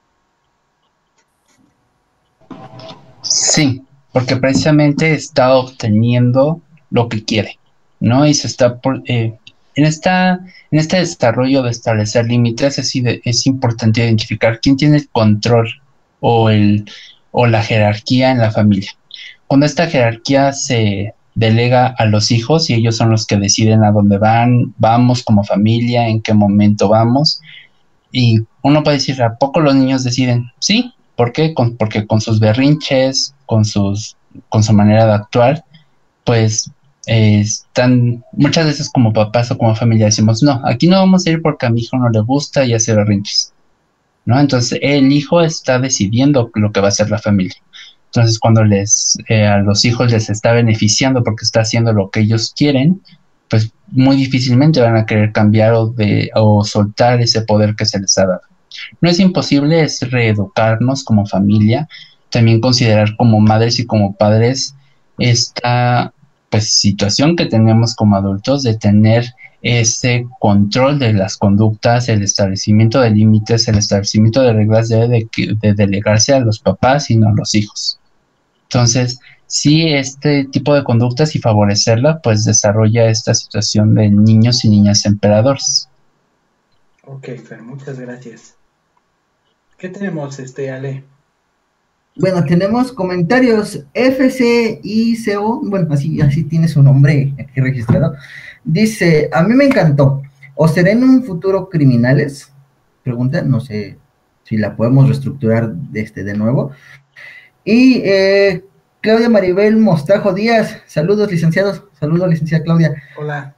Sí, porque precisamente está obteniendo lo que quiere, ¿no? Y se está por, eh, en esta, en este desarrollo de establecer límites es, ide- es importante identificar quién tiene el control o el o la jerarquía en la familia. Cuando esta jerarquía se delega a los hijos y ellos son los que deciden a dónde van, vamos como familia, en qué momento vamos, y uno puede decir, ¿a poco los niños deciden? Sí, ¿por qué? Con- porque con sus berrinches, con sus, con su manera de actuar, pues eh, están, muchas veces como papás o como familia decimos, no, aquí no vamos a ir porque a mi hijo no le gusta y hace berrinches, ¿no? Entonces el hijo está decidiendo lo que va a hacer la familia. Entonces cuando les, eh, a los hijos les está beneficiando porque está haciendo lo que ellos quieren, pues muy difícilmente van a querer cambiar o, de, o soltar ese poder que se les ha dado. No es imposible, es reeducarnos como familia, también considerar como madres y como padres esta pues situación que tenemos como adultos de tener ese control de las conductas, el establecimiento de límites, el establecimiento de reglas debe de, de delegarse a los papás y no a los hijos. Entonces, sí, este tipo de conductas y favorecerla, pues desarrolla esta situación de niños y niñas emperadores. Ok, Fer, muchas gracias. ¿Qué tenemos, este, Ale? Bueno, tenemos comentarios F C I C O, bueno, así, así tiene su nombre aquí registrado. Dice, a mí me encantó. ¿O será en un futuro criminales? Pregunta, no sé si la podemos reestructurar de, este, de nuevo. Y eh, Claudia Maribel Mostajo Díaz, saludos licenciados, saludos licenciada Claudia. Hola.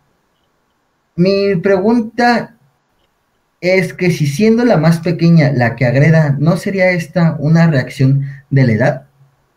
Mi pregunta es que si siendo la más pequeña la que agreda, ¿no sería esta una reacción de la edad?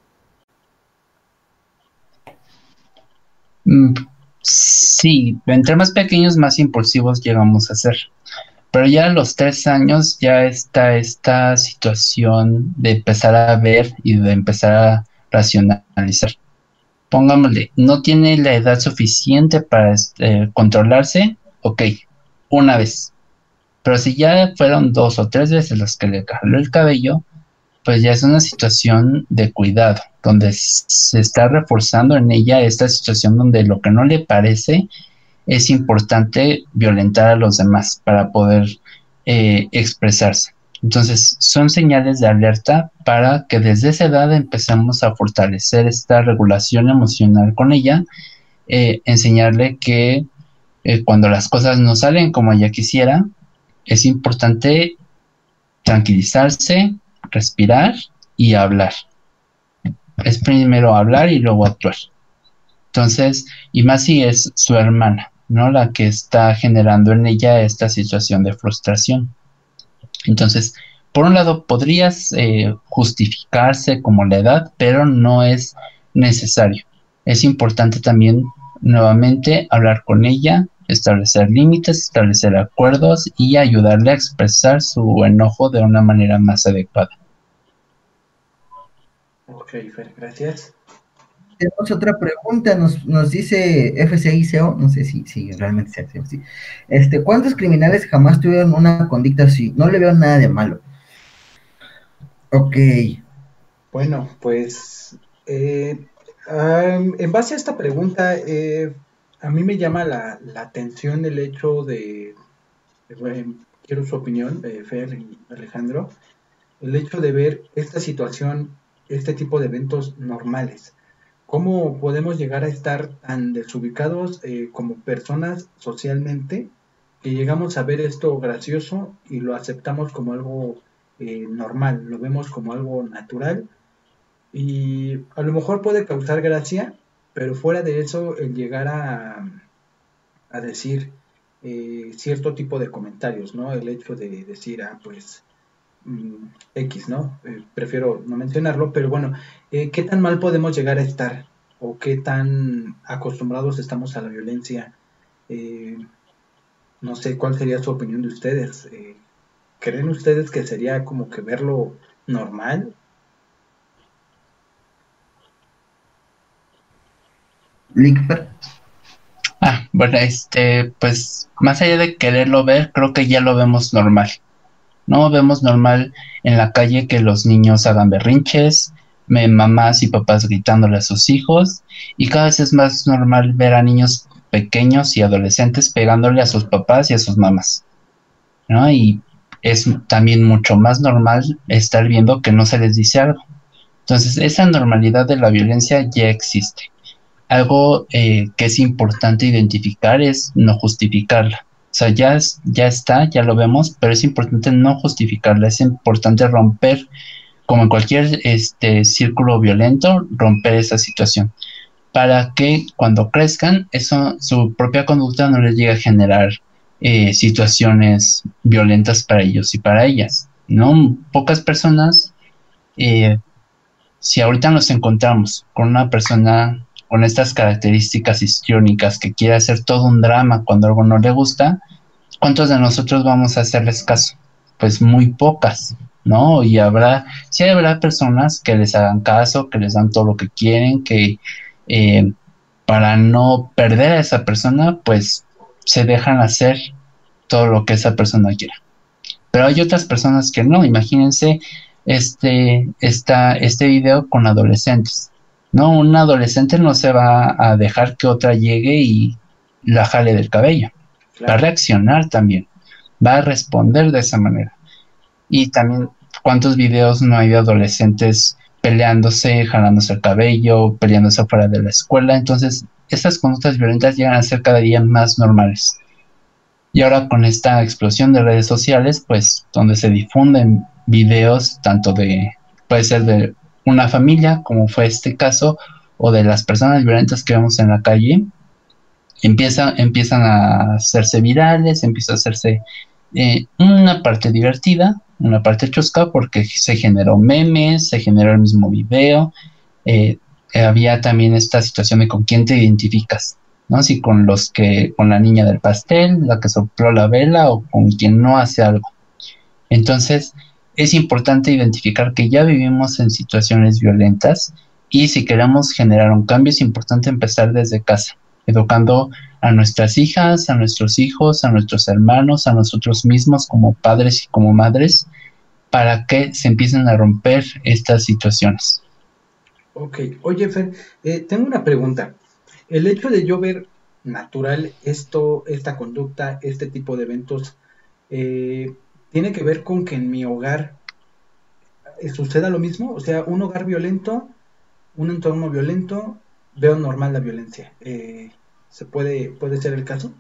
Mm, sí, entre más pequeños, más impulsivos llegamos a ser. Pero ya a los tres años ya está esta situación de empezar a ver y de empezar a racionalizar. Pongámosle, no tiene la edad suficiente para este, controlarse, ok, una vez. Pero si ya fueron dos o tres veces las que le jaló el cabello, pues ya es una situación de cuidado, donde se está reforzando en ella esta situación donde lo que no le parece es importante violentar a los demás para poder eh, expresarse. Entonces, son señales de alerta para que desde esa edad empecemos a fortalecer esta regulación emocional con ella, eh, enseñarle que eh, cuando las cosas no salen como ella quisiera, es importante tranquilizarse, respirar y hablar. Es primero hablar y luego actuar. Entonces, y más si es su hermana, ¿no? La que está generando en ella esta situación de frustración. Entonces, por un lado, podrías eh, justificarse como la edad, pero no es necesario. Es importante también, nuevamente, hablar con ella, establecer límites, establecer acuerdos y ayudarle a expresar su enojo de una manera más adecuada. Ok, Fer, gracias. Tenemos otra pregunta, nos, nos dice F C I C O, no sé si, si realmente se hace así. Este, ¿cuántos criminales jamás tuvieron una conducta así? No le veo nada de malo. Ok. Bueno, pues eh, am, en base a esta pregunta, eh, a mí me llama la, la atención el hecho de, de- bueno, quiero su opinión, eh, Fer y Alejandro, el hecho de ver esta situación, este tipo de eventos normales. ¿Cómo podemos llegar a estar tan desubicados eh, como personas socialmente que llegamos a ver esto gracioso y lo aceptamos como algo eh, normal, lo vemos como algo natural y a lo mejor puede causar gracia, pero fuera de eso, el llegar a, a decir eh, cierto tipo de comentarios, ¿no? El hecho de decir, ah, pues mm, X, ¿no? Eh, prefiero no mencionarlo, pero bueno, eh, ¿qué tan mal podemos llegar a estar? ¿O qué tan acostumbrados estamos a la violencia? Eh, no sé cuál sería su opinión de ustedes. Eh, ¿creen ustedes que sería como que verlo normal? Lickper. Ah, bueno, este, pues más allá de quererlo ver, creo que ya lo vemos normal. No vemos normal en la calle que los niños hagan berrinches, me- mamás y papás gritándole a sus hijos, y cada vez es más normal ver a niños pequeños y adolescentes pegándole a sus papás y a sus mamás, ¿no? Y es también mucho más normal estar viendo que no se les dice algo. Entonces, esa normalidad de la violencia ya existe. Algo eh, que es importante identificar es no justificarla. O sea, ya, es- ya está, ya lo vemos, pero es importante no justificarla. Es importante romper, como en cualquier este, círculo violento, romper esa situación para que cuando crezcan, eso, su propia conducta no les llegue a generar eh, situaciones violentas para ellos y para ellas, ¿no? Pocas personas, eh, si ahorita nos encontramos con una persona con estas características histriónicas que quiere hacer todo un drama cuando algo no le gusta, ¿cuántos de nosotros vamos a hacerles caso? Pues muy pocas, ¿no? Y habrá, sí habrá personas que les hagan caso, que les dan todo lo que quieren, que eh, para no perder a esa persona, pues se dejan hacer todo lo que esa persona quiera. Pero hay otras personas que no. Imagínense este, esta, este video con adolescentes. No, un adolescente no se va a dejar que otra llegue y la jale del cabello. Va a Claro, reaccionar también. Va a responder de esa manera. Y también, ¿cuántos videos no hay de adolescentes peleándose, jalándose el cabello, peleándose fuera de la escuela? Entonces, estas conductas violentas llegan a ser cada día más normales. Y ahora con esta explosión de redes sociales, pues donde se difunden videos tanto de, puede ser de una familia, como fue este caso, o de las personas violentas que vemos en la calle, empieza, empiezan a hacerse virales, empieza a hacerse eh, una parte divertida, una parte chusca, porque se generó memes, se generó el mismo video, eh, había también esta situación de con quién te identificas, ¿no? Si con los que, con la niña del pastel, la que sopló la vela, o con quien no hace algo. Entonces, es importante identificar que ya vivimos en situaciones violentas y si queremos generar un cambio es importante empezar desde casa, educando a nuestras hijas, a nuestros hijos, a nuestros hermanos, a nosotros mismos como padres y como madres, para que se empiecen a romper estas situaciones. ok. Oye, Fer, eh, tengo una pregunta. El hecho de yo ver natural esto, esta conducta, este tipo de eventos, eh, ¿tiene que ver con que en mi hogar eh, suceda lo mismo? O sea, un hogar violento, un entorno violento, veo normal la violencia. Eh, ¿se puede, puede ser el caso?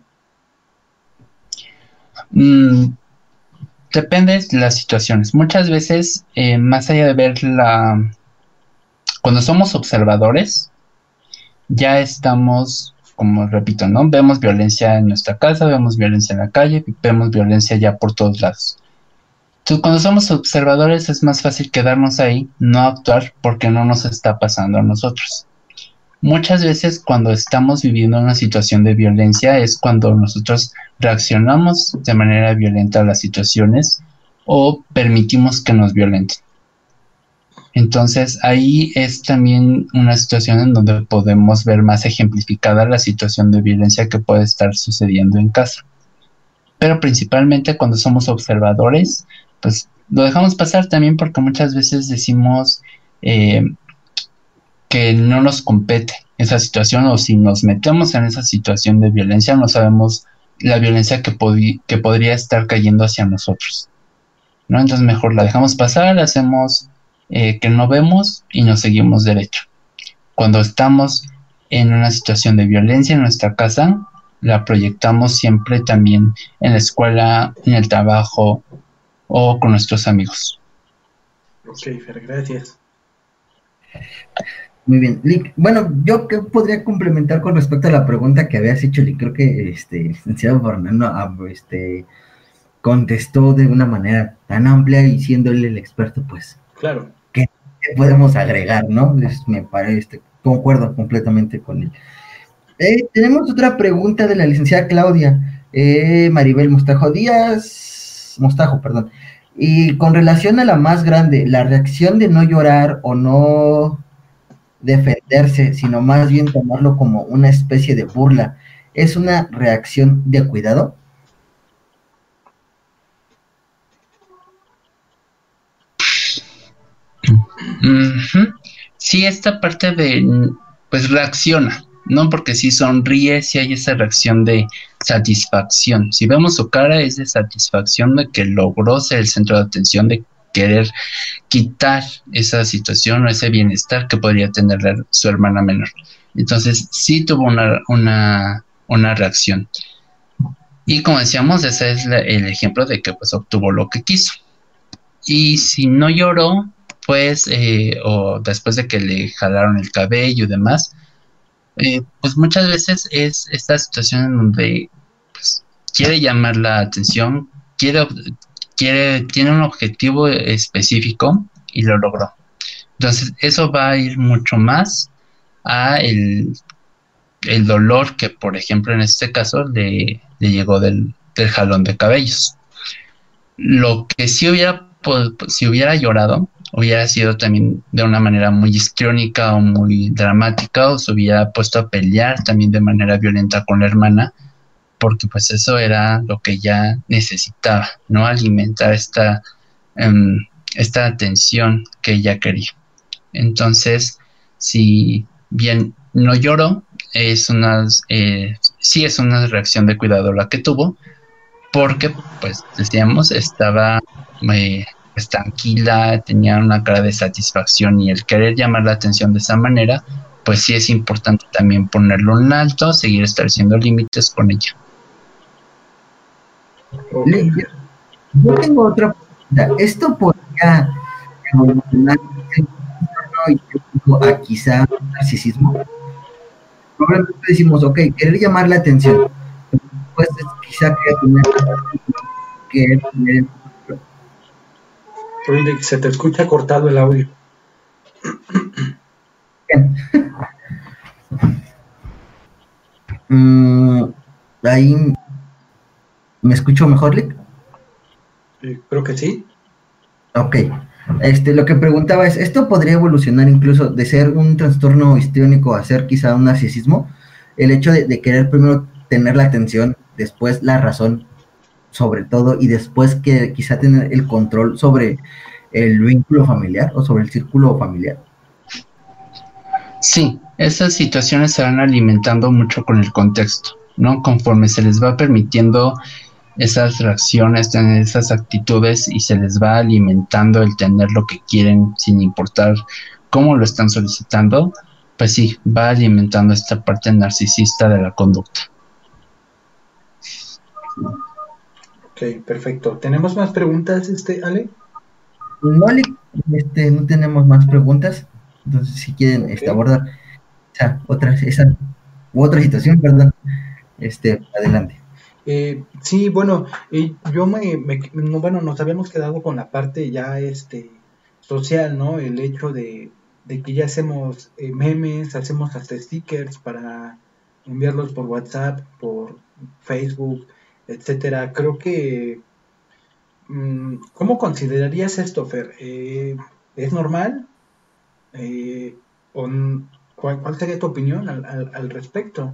Mm, Depende de las situaciones. Muchas veces, eh, más allá de ver la... Cuando somos observadores, ya estamos, como repito, ¿no? Vemos violencia en nuestra casa, vemos violencia en la calle, vemos violencia ya por todos lados. Entonces, cuando somos observadores es más fácil quedarnos ahí, no actuar porque no nos está pasando a nosotros. Muchas veces cuando estamos viviendo una situación de violencia es cuando nosotros reaccionamos de manera violenta a las situaciones o permitimos que nos violenten. Entonces ahí es también una situación en donde podemos ver más ejemplificada la situación de violencia que puede estar sucediendo en casa. Pero principalmente cuando somos observadores, pues lo dejamos pasar también porque muchas veces decimos eh, que no nos compete esa situación, o si nos metemos en esa situación de violencia no sabemos la violencia que, podi- que podría estar cayendo hacia nosotros, ¿no? Entonces mejor la dejamos pasar, hacemos eh, que no vemos y nos seguimos derecho. Cuando estamos en una situación de violencia en nuestra casa, la proyectamos siempre también en la escuela, en el trabajo o con nuestros amigos. Ok, Fer, gracias. Muy bien, Lick. Bueno, yo que podría complementar con respecto a la pregunta que habías hecho, Lick. Creo que este licenciado Fernando ah, este, contestó de una manera tan amplia y siendo él el experto, pues, Claro. ¿qué podemos agregar, no? Es, me parece, concuerdo completamente con él. Eh, tenemos otra pregunta de la licenciada Claudia eh, Maribel Mostajo Díaz, Mostajo, perdón. Y con relación a la más grande, la reacción de no llorar o no defenderse, sino más bien tomarlo como una especie de burla, ¿es una reacción de cuidado? Uh-huh. Sí, esta parte de, pues reacciona, ¿no? Porque si sonríe, si hay esa reacción de satisfacción. Si vemos su cara, es de satisfacción de que logró ser el centro de atención, de querer quitar esa situación o ese bienestar que podría tener la- su hermana menor. Entonces, sí tuvo una, una, una reacción. Y como decíamos, ese es la- el ejemplo de que pues obtuvo lo que quiso. Y si no lloró, pues, eh, o después de que le jalaron el cabello y demás, eh, pues muchas veces es esta situación en donde pues, quiere llamar la atención, quiere, ob- quiere, tiene un objetivo específico y lo logró. Entonces, eso va a ir mucho más a el, el dolor que, por ejemplo, en este caso le, le llegó del, del jalón de cabellos. Lo que sí hubiera, pues, si hubiera llorado, hubiera sido también de una manera muy histriónica o muy dramática, o se hubiera puesto a pelear también de manera violenta con la hermana, porque pues eso era lo que ya necesitaba, ¿no? Alimentar esta, em, esta atención que ella quería. Entonces, si bien no lloró, es una, eh, sí es una reacción de cuidado la que tuvo, porque, pues, decíamos, estaba eh, pues, tranquila, tenía una cara de satisfacción y el querer llamar la atención de esa manera, pues sí es importante también ponerlo en alto, seguir estableciendo límites con ella. Ok, Le- Fer. Yo tengo otra pregunta. ¿Esto podría evolucionar a quizá un narcisismo? Probablemente decimos, ok, querer llamar la atención, pues es quizá querer tener, querer tener Oye, se te escucha cortado el audio. mm, ahí me escucho mejor, Lick. Eh, creo que sí. Ok. Este, lo que preguntaba es, ¿esto podría evolucionar incluso de ser un trastorno histriónico a ser quizá un narcisismo? El hecho de, de querer primero tener la atención, después la razón sobre todo, y después que quizá tener el control sobre el vínculo familiar o sobre el círculo familiar. Sí, esas situaciones se van alimentando mucho con el contexto, ¿no? Conforme se les va permitiendo esas reacciones, tener esas actitudes y se les va alimentando el tener lo que quieren sin importar cómo lo están solicitando, pues sí, va alimentando esta parte narcisista de la conducta. Ok, perfecto. ¿Tenemos más preguntas, este, Ale? No, Lick, este, no tenemos más preguntas, entonces si quieren Ok. este, abordar esa otra, esa u otra situación, perdón, este, adelante. Eh, sí, bueno, eh, yo me, me- no, bueno, nos habíamos quedado con la parte ya, este, social, ¿no? El hecho de, de que ya hacemos eh, memes, hacemos hasta stickers para enviarlos por WhatsApp, por Facebook, etcétera. Creo que, mm, ¿cómo considerarías esto, Fer? Eh, ¿es normal? Eh, o n- ¿cuál, cuál sería tu opinión al, al- al respecto?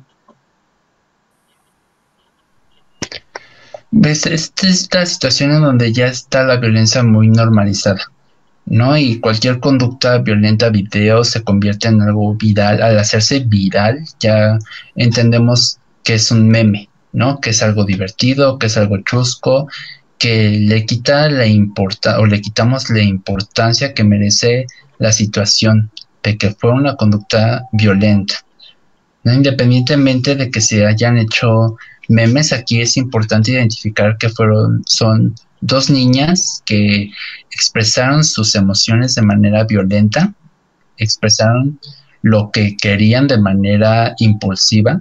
¿Ves? Esta es la situación en donde ya está la violencia muy normalizada, ¿no? Y cualquier conducta violenta, video, se convierte en algo viral. Al hacerse viral, ya entendemos que es un meme, ¿no? Que es algo divertido, que es algo chusco, que le quita la importa o le quitamos la importancia que merece la situación de que fue una conducta violenta, ¿no? Independientemente de que se hayan hecho memes, aquí es importante identificar que fueron, son dos niñas que expresaron sus emociones de manera violenta, expresaron lo que querían de manera impulsiva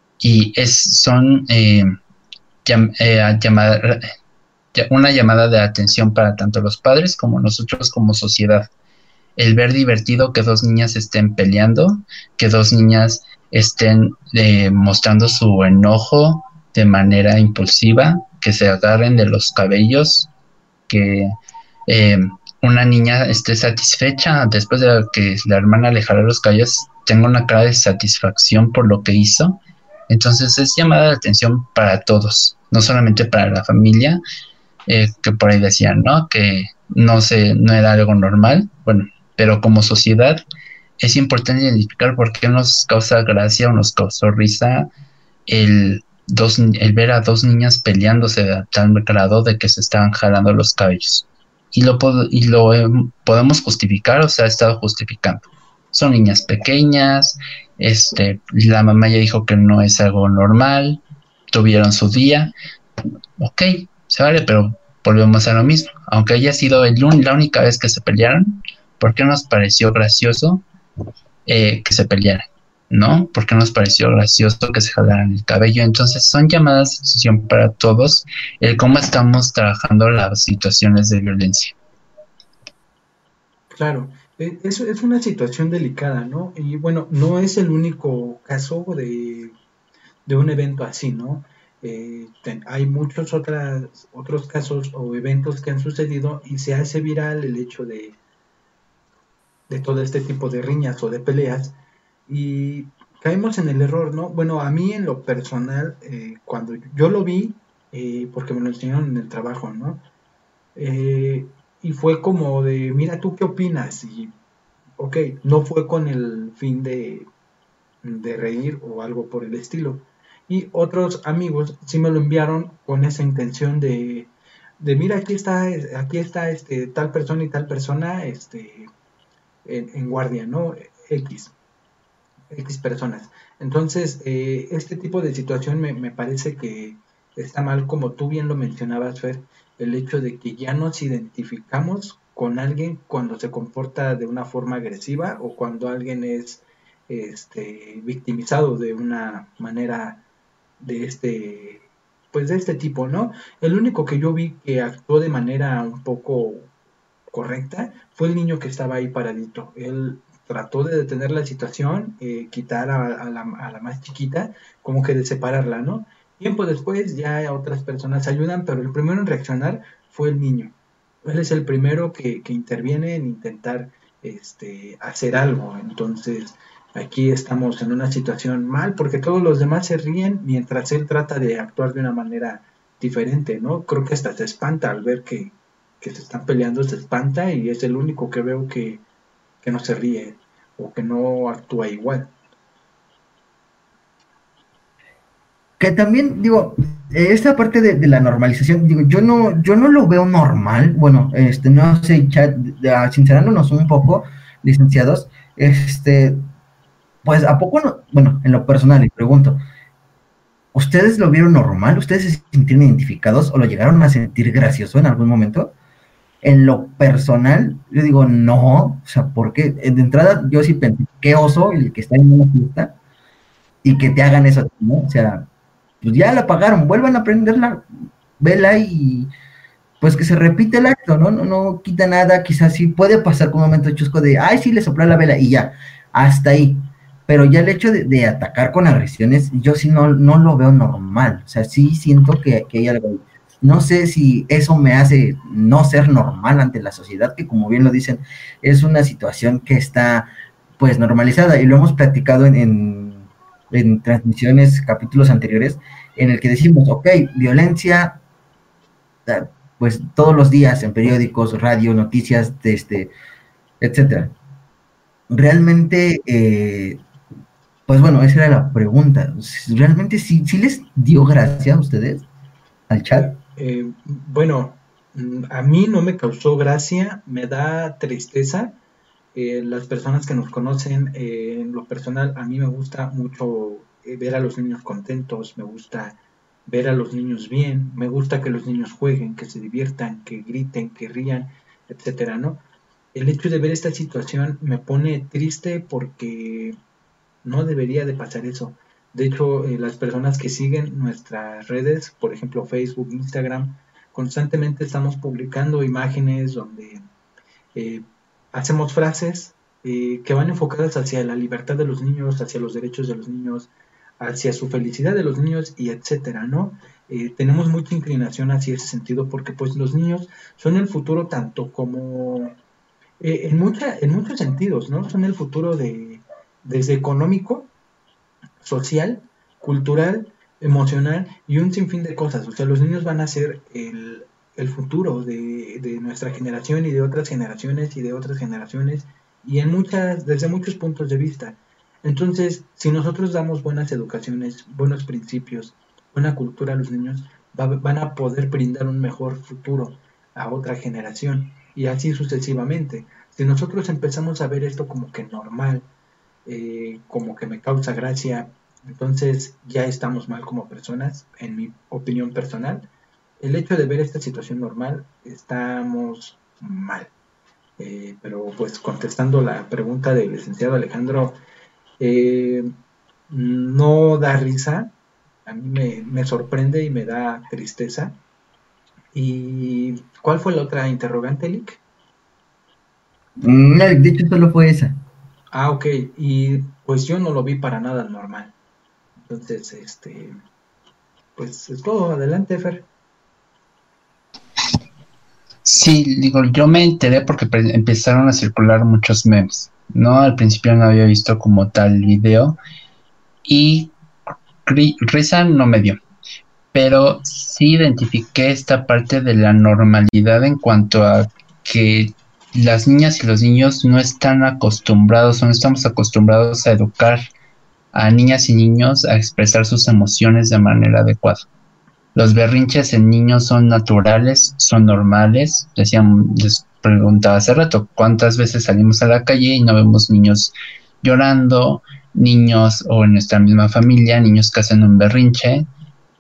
y es, son eh, llam- eh, llamada- ya- una llamada de atención para tanto los padres como nosotros como sociedad. El ver divertido que dos niñas estén peleando, que dos niñas estén eh, mostrando su enojo de manera impulsiva, que se agarren de los cabellos, que eh, una niña esté satisfecha después de que la hermana le jaló los cabellos, tenga una cara de satisfacción por lo que hizo. Entonces es llamada de atención para todos, no solamente para la familia, eh, que por ahí decían, ¿no? Que no se, no era algo normal. Bueno, pero como sociedad es importante identificar por qué nos causa gracia o nos causó risa el, dos, el ver a dos niñas peleándose a tal grado de que se estaban jalando los cabellos. Y lo, y lo eh, podemos justificar, o sea, ha estado justificando. Son niñas pequeñas, este, la mamá ya dijo que no es algo normal, tuvieron su día, ok, se vale, pero volvemos a lo mismo. Aunque haya sido el, la única vez que se pelearon, ¿por qué nos pareció gracioso eh, que se pelearan? ¿No? ¿Por qué nos pareció gracioso que se jalaran el cabello? Entonces son llamadas de atención para todos el cómo estamos trabajando las situaciones de violencia. Claro, e- es, es una situación delicada, ¿no? Y bueno, no es el único caso de, de un evento así, ¿no? Eh, ten- hay muchos otras, otros casos o eventos que han sucedido y se hace viral el hecho de, de todo este tipo de riñas o de peleas y caemos en el error, ¿no? Bueno, a mí en lo personal, eh, cuando yo lo vi, eh, porque me lo enseñaron en el trabajo, ¿no? Eh, y fue como de, mira, ¿tú qué opinas? Y, ok, no fue con el fin de, de reír o algo por el estilo. Y otros amigos sí me lo enviaron con esa intención de, de mira, aquí está, aquí está este, tal persona y tal persona este, en, en guardia, ¿no? X. X personas. Entonces, eh, este tipo de situación me, me parece que está mal, como tú bien lo mencionabas, Fer, el hecho de que ya nos identificamos con alguien cuando se comporta de una forma agresiva o cuando alguien es este, victimizado de una manera de este, pues de este tipo, ¿no? El único que yo vi que actuó de manera un poco correcta fue el niño que estaba ahí paradito. Él trató de detener la situación, eh, quitar a, a, la, a, la, más chiquita, como que de separarla, ¿no? Tiempo después ya otras personas ayudan, pero el primero en reaccionar fue el niño. Él es el primero que, que interviene en intentar este, hacer algo. Entonces, aquí estamos en una situación mal, porque todos los demás se ríen mientras él trata de actuar de una manera diferente, ¿no? Creo que hasta se espanta al ver que, que se están peleando, se espanta y es el único que veo que, que no se ríe o que no actúa igual. Que también, digo, esta parte de, de la normalización, digo, yo no, yo no lo veo normal, bueno, este, no sé, chat, sincerándonos un poco, licenciados, este, pues, ¿a poco no? Bueno, en lo personal, les pregunto, ¿ustedes lo vieron normal? ¿Ustedes se sintieron identificados o lo llegaron a sentir gracioso en algún momento? En lo personal, yo digo, no, o sea, porque de entrada yo sí pensé, qué oso el que está en una fiesta y que te hagan eso, ¿no? O sea, pues ya la pagaron, vuelvan a prenderla, vela y pues que se repite el acto, ¿no? No, no quita nada, quizás sí puede pasar con un momento chusco de, ay, sí, le sopló la vela y ya, hasta ahí. Pero ya el hecho de, de atacar con agresiones, yo sí no, no lo veo normal. O sea, sí siento que, que hay algo. No sé si eso me hace no ser normal ante la sociedad, que como bien lo dicen, es una situación que está pues normalizada y lo hemos platicado en, en, en transmisiones, capítulos anteriores, en el que decimos, ok, violencia, pues todos los días en periódicos, radio, noticias, este, etcétera. Realmente, eh, pues bueno, esa era la pregunta. ¿Realmente sí, sí les dio gracia a ustedes al chat? Eh, eh, bueno, a mí no me causó gracia, me da tristeza. Eh, las personas que nos conocen, eh, en lo personal, a mí me gusta mucho eh, ver a los niños contentos, me gusta ver a los niños bien, me gusta que los niños jueguen, que se diviertan, que griten, que rían, etcétera, ¿no? El hecho de ver esta situación me pone triste porque no debería de pasar eso. De hecho, eh, las personas que siguen nuestras redes, por ejemplo Facebook, Instagram, constantemente estamos publicando imágenes donde eh, hacemos frases eh, que van enfocadas hacia la libertad de los niños, hacia los derechos de los niños, hacia su felicidad de los niños y etcétera, ¿no? Eh, tenemos mucha inclinación hacia ese sentido porque pues los niños son el futuro tanto como eh, en, mucha, en muchos sentidos, ¿no? Son el futuro de desde económico, social, cultural, emocional y un sinfín de cosas. O sea, los niños van a ser el, el futuro de, de nuestra generación y de otras generaciones y de otras generaciones y en muchas, desde muchos puntos de vista. Entonces, si nosotros damos buenas educaciones, buenos principios, buena cultura a los niños, va, van a poder brindar un mejor futuro a otra generación y así sucesivamente. Si nosotros empezamos a ver esto como que normal, eh, como que me causa gracia, entonces ya estamos mal como personas, en mi opinión personal. El hecho de ver esta situación normal, estamos mal. Eh, pero pues contestando la pregunta del licenciado Alejandro, eh, no da risa, a mí me, me sorprende y me da tristeza. ¿Y cuál fue la otra interrogante, Lick? No, de hecho solo fue esa. Ah, ok, y pues yo no lo vi para nada normal. Entonces, este, pues es todo, adelante, Fer. Sí, digo, yo me enteré porque pre- empezaron a circular muchos memes, ¿no? Al principio no había visto como tal video y ri- risa no me dio, pero sí identifiqué esta parte de la normalidad en cuanto a que las niñas y los niños no están acostumbrados o no estamos acostumbrados a educar a niñas y niños a expresar sus emociones de manera adecuada. Los berrinches en niños son naturales, son normales. Decían, les preguntaba hace rato, ¿cuántas veces salimos a la calle y no vemos niños llorando, niños o en nuestra misma familia, niños que hacen un berrinche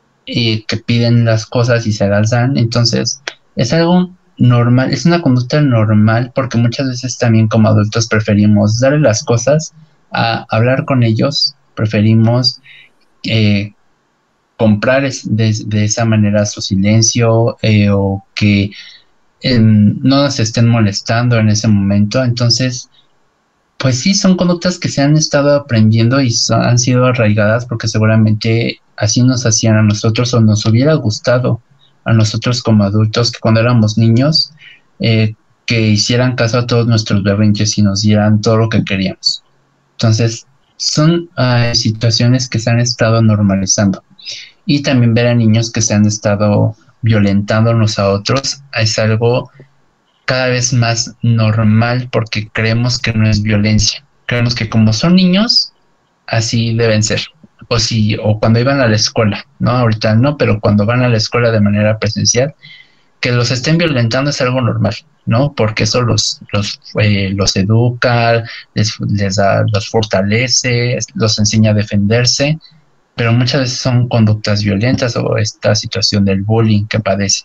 y que piden las cosas y se las dan? Entonces, es algo normal, es una conducta normal porque muchas veces también como adultos preferimos darle las cosas a hablar con ellos, preferimos eh, comprar es, de, de, esa manera su silencio eh, o que eh, no nos estén molestando en ese momento. Entonces, pues sí, son conductas que se han estado aprendiendo y son, han sido arraigadas porque seguramente así nos hacían a nosotros o nos hubiera gustado a nosotros como adultos que cuando éramos niños eh, que hicieran caso a todos nuestros berrinches y nos dieran todo lo que queríamos. Entonces, son uh, situaciones que se han estado normalizando. Y también ver a niños que se han estado violentando unos a otros es algo cada vez más normal porque creemos que no es violencia. Creemos que como son niños, así deben ser. O si, o cuando iban a la escuela, ¿no? Ahorita no, pero cuando van a la escuela de manera presencial, que los estén violentando es algo normal, ¿no? Porque eso los, los, eh, los educa, les, les da, los fortalece, los enseña a defenderse, pero muchas veces son conductas violentas o esta situación del bullying que padece.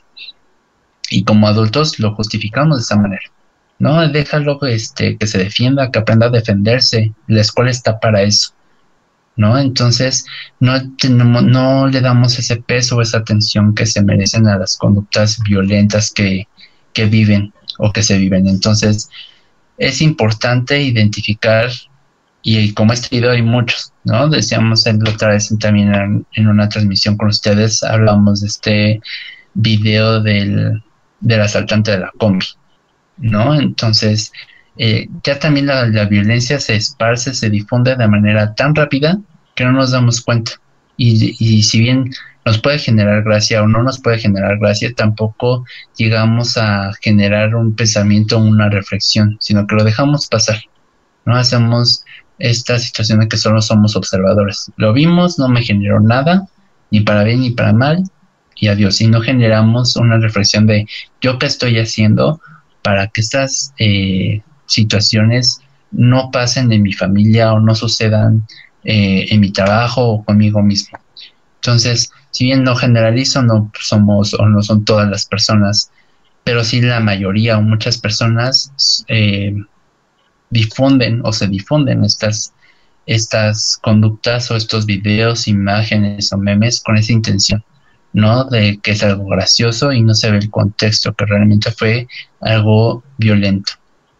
Y como adultos lo justificamos de esa manera, ¿no? Déjalo este, que se defienda, que aprenda a defenderse. La escuela está para eso. ¿no? Entonces, no tenemos, no le damos ese peso o esa atención que se merecen a las conductas violentas que, que viven o que se viven. Entonces, es importante identificar, y como este video hay muchos, ¿no? Decíamos la otra vez también en, en una transmisión con ustedes, hablamos de este video del, del asaltante de la combi, ¿no? Entonces, eh, ya también la, la violencia se esparce, se difunde de manera tan rápida que no nos damos cuenta. Y, y si bien nos puede generar gracia o no nos puede generar gracia, tampoco llegamos a generar un pensamiento o una reflexión, sino que lo dejamos pasar, ¿no? Hacemos esta situación de que solo somos observadores. Lo vimos, no me generó nada, ni para bien ni para mal, y adiós. Y no generamos una reflexión de yo qué estoy haciendo para que estas eh, situaciones no pasen en mi familia o no sucedan eh, en mi trabajo o conmigo mismo. Entonces, si bien no generalizo, no somos o no son todas las personas, pero sí la mayoría o muchas personas eh, difunden o se difunden estas, estas conductas o estos videos, imágenes o memes con esa intención, ¿no? De que es algo gracioso y no se ve el contexto, que realmente fue algo violento.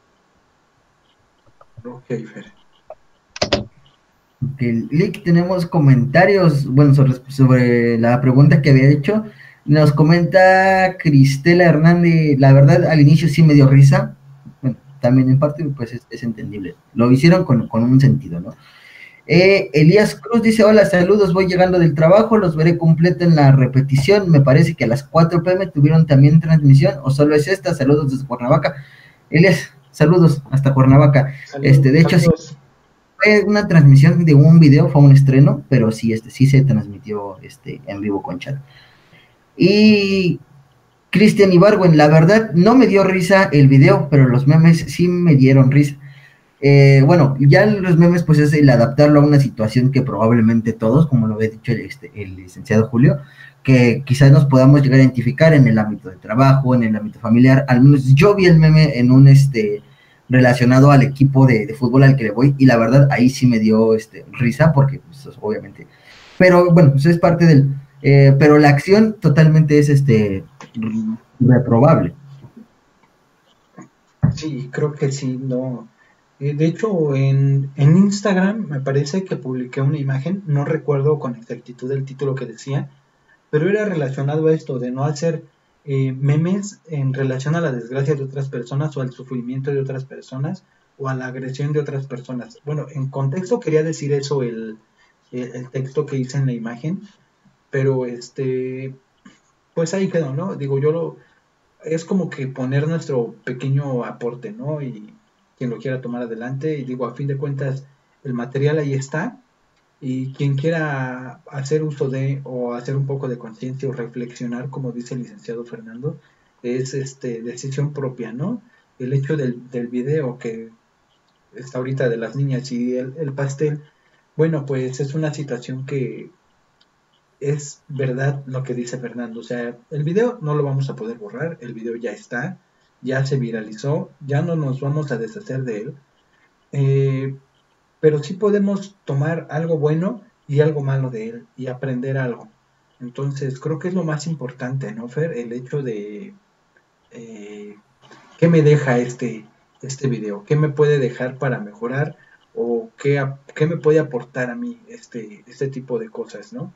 Ok, Fer. Okay. Lick, tenemos comentarios, bueno, sobre, sobre la pregunta que había hecho. Nos comenta Cristela Hernández, la verdad al inicio sí me dio risa, bueno, también en parte pues es, es entendible, lo hicieron con, con un sentido, ¿no? Eh, Elías Cruz dice, hola, saludos, voy llegando del trabajo, los veré completo en la repetición, me parece que a las cuatro pe eme tuvieron también transmisión, o solo es esta, saludos desde Cuernavaca. Elías, saludos hasta Cuernavaca. Saludos, este, de hecho, saludos. Sí, fue una transmisión de un video, fue un estreno, pero sí, este, sí se transmitió este, en vivo con chat. Y Cristian Ibargüen, la verdad, no me dio risa el video, pero los memes sí me dieron risa. Eh, bueno, ya los memes, pues es el adaptarlo a una situación que probablemente todos, como lo había dicho el, este, el licenciado Julio, que quizás nos podamos llegar a identificar en el ámbito de trabajo, en el ámbito familiar. Al menos yo vi el meme en un, este, relacionado al equipo de, de fútbol al que le voy, y la verdad, ahí sí me dio, este, risa, porque, pues, obviamente, pero bueno, pues es parte del, eh, pero la acción totalmente es, este, reprobable. Sí, creo que sí, no. De hecho, en, en Instagram me parece que publiqué una imagen, no recuerdo con exactitud el título que decía, pero era relacionado a esto, de no hacer eh, memes en relación a la desgracia de otras personas o al sufrimiento de otras personas o a la agresión de otras personas. Bueno, en contexto quería decir eso el, el, el texto que hice en la imagen, pero este, pues ahí quedó, ¿no? Digo, yo lo, es como que poner nuestro pequeño aporte, ¿no? Y quien lo quiera tomar adelante, y digo, a fin de cuentas, el material ahí está, y quien quiera hacer uso de, o hacer un poco de conciencia, o reflexionar, como dice el licenciado Fernando, es este decisión propia, ¿no? El hecho del, del video que está ahorita de las niñas y el, el pastel, bueno, pues es una situación que es verdad lo que dice Fernando, o sea, el video no lo vamos a poder borrar, el video ya está, ya se viralizó, ya no nos vamos a deshacer de él, eh, pero sí podemos tomar algo bueno y algo malo de él y aprender algo. Entonces creo que es lo más importante, ¿no, Fer? El hecho de eh, qué me deja este, este video, qué me puede dejar para mejorar o qué, qué me puede aportar a mí este, este tipo de cosas, ¿no?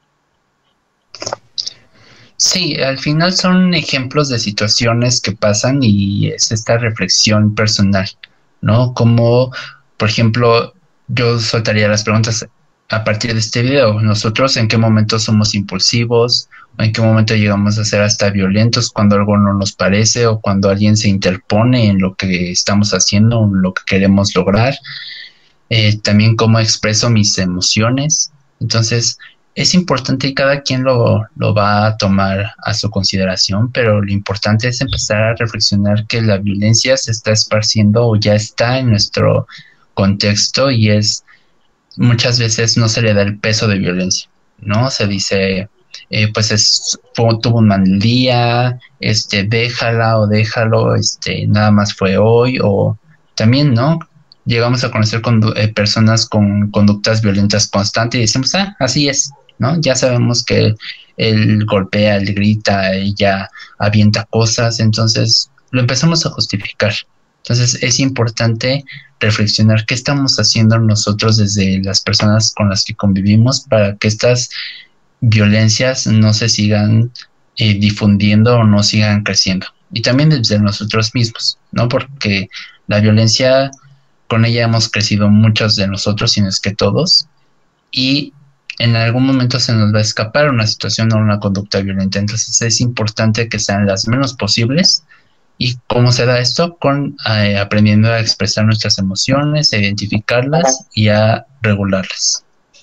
Sí, al final son ejemplos de situaciones que pasan y es esta reflexión personal, ¿no? Como, por ejemplo, yo soltaría las preguntas a partir de este video. Nosotros, ¿en qué momento somos impulsivos? ¿O en qué momento llegamos a ser hasta violentos cuando algo no nos parece o cuando alguien se interpone en lo que estamos haciendo o en lo que queremos lograr? Eh, también cómo expreso mis emociones. Entonces, es importante y cada quien lo, lo va a tomar a su consideración, pero lo importante es empezar a reflexionar que la violencia se está esparciendo o ya está en nuestro contexto y es muchas veces no se le da el peso de violencia, ¿no? Se dice, eh, pues es, fue, tuvo un mal día, este, déjala o déjalo, este, nada más fue hoy, o también, ¿no? llegamos a conocer condu- eh, personas con conductas violentas constantes y decimos, ah, así es, ¿no? Ya sabemos que él golpea, él grita, ella avienta cosas, entonces lo empezamos a justificar. Entonces es importante reflexionar qué estamos haciendo nosotros desde las personas con las que convivimos para que estas violencias no se sigan eh, difundiendo o no sigan creciendo. Y también desde nosotros mismos, ¿no? Porque la violencia, con ella hemos crecido muchos de nosotros, si no es que todos, y en algún momento se nos va a escapar una situación o una conducta violenta. Entonces es importante que sean las menos posibles. ¿Y cómo se da esto? Con eh, aprendiendo a expresar nuestras emociones, a identificarlas y a regularlas.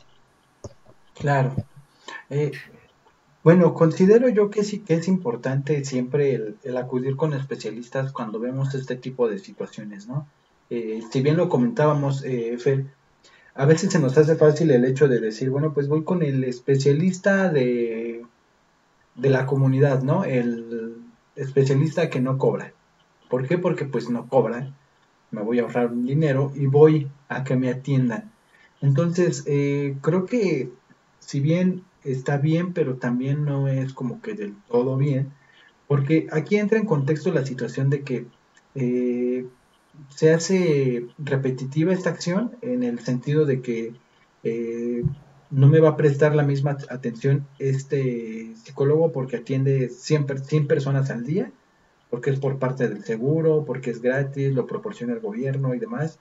Claro. Eh, bueno, considero yo que sí que es importante siempre el, el acudir con especialistas cuando vemos este tipo de situaciones, ¿no? Eh, si bien lo comentábamos, eh, Fer, a veces se nos hace fácil el hecho de decir, bueno, pues voy con el especialista de, de la comunidad, ¿no? El especialista que no cobra. ¿Por qué? Porque pues no cobra, me voy a ahorrar un dinero y voy a que me atiendan. Entonces, eh, creo que si bien está bien, pero también no es como que del todo bien, porque aquí entra en contexto la situación de que eh, se hace repetitiva esta acción en el sentido de que eh, no me va a prestar la misma atención este psicólogo porque atiende cien, cien personas al día, porque es por parte del seguro, porque es gratis, lo proporciona el gobierno y demás.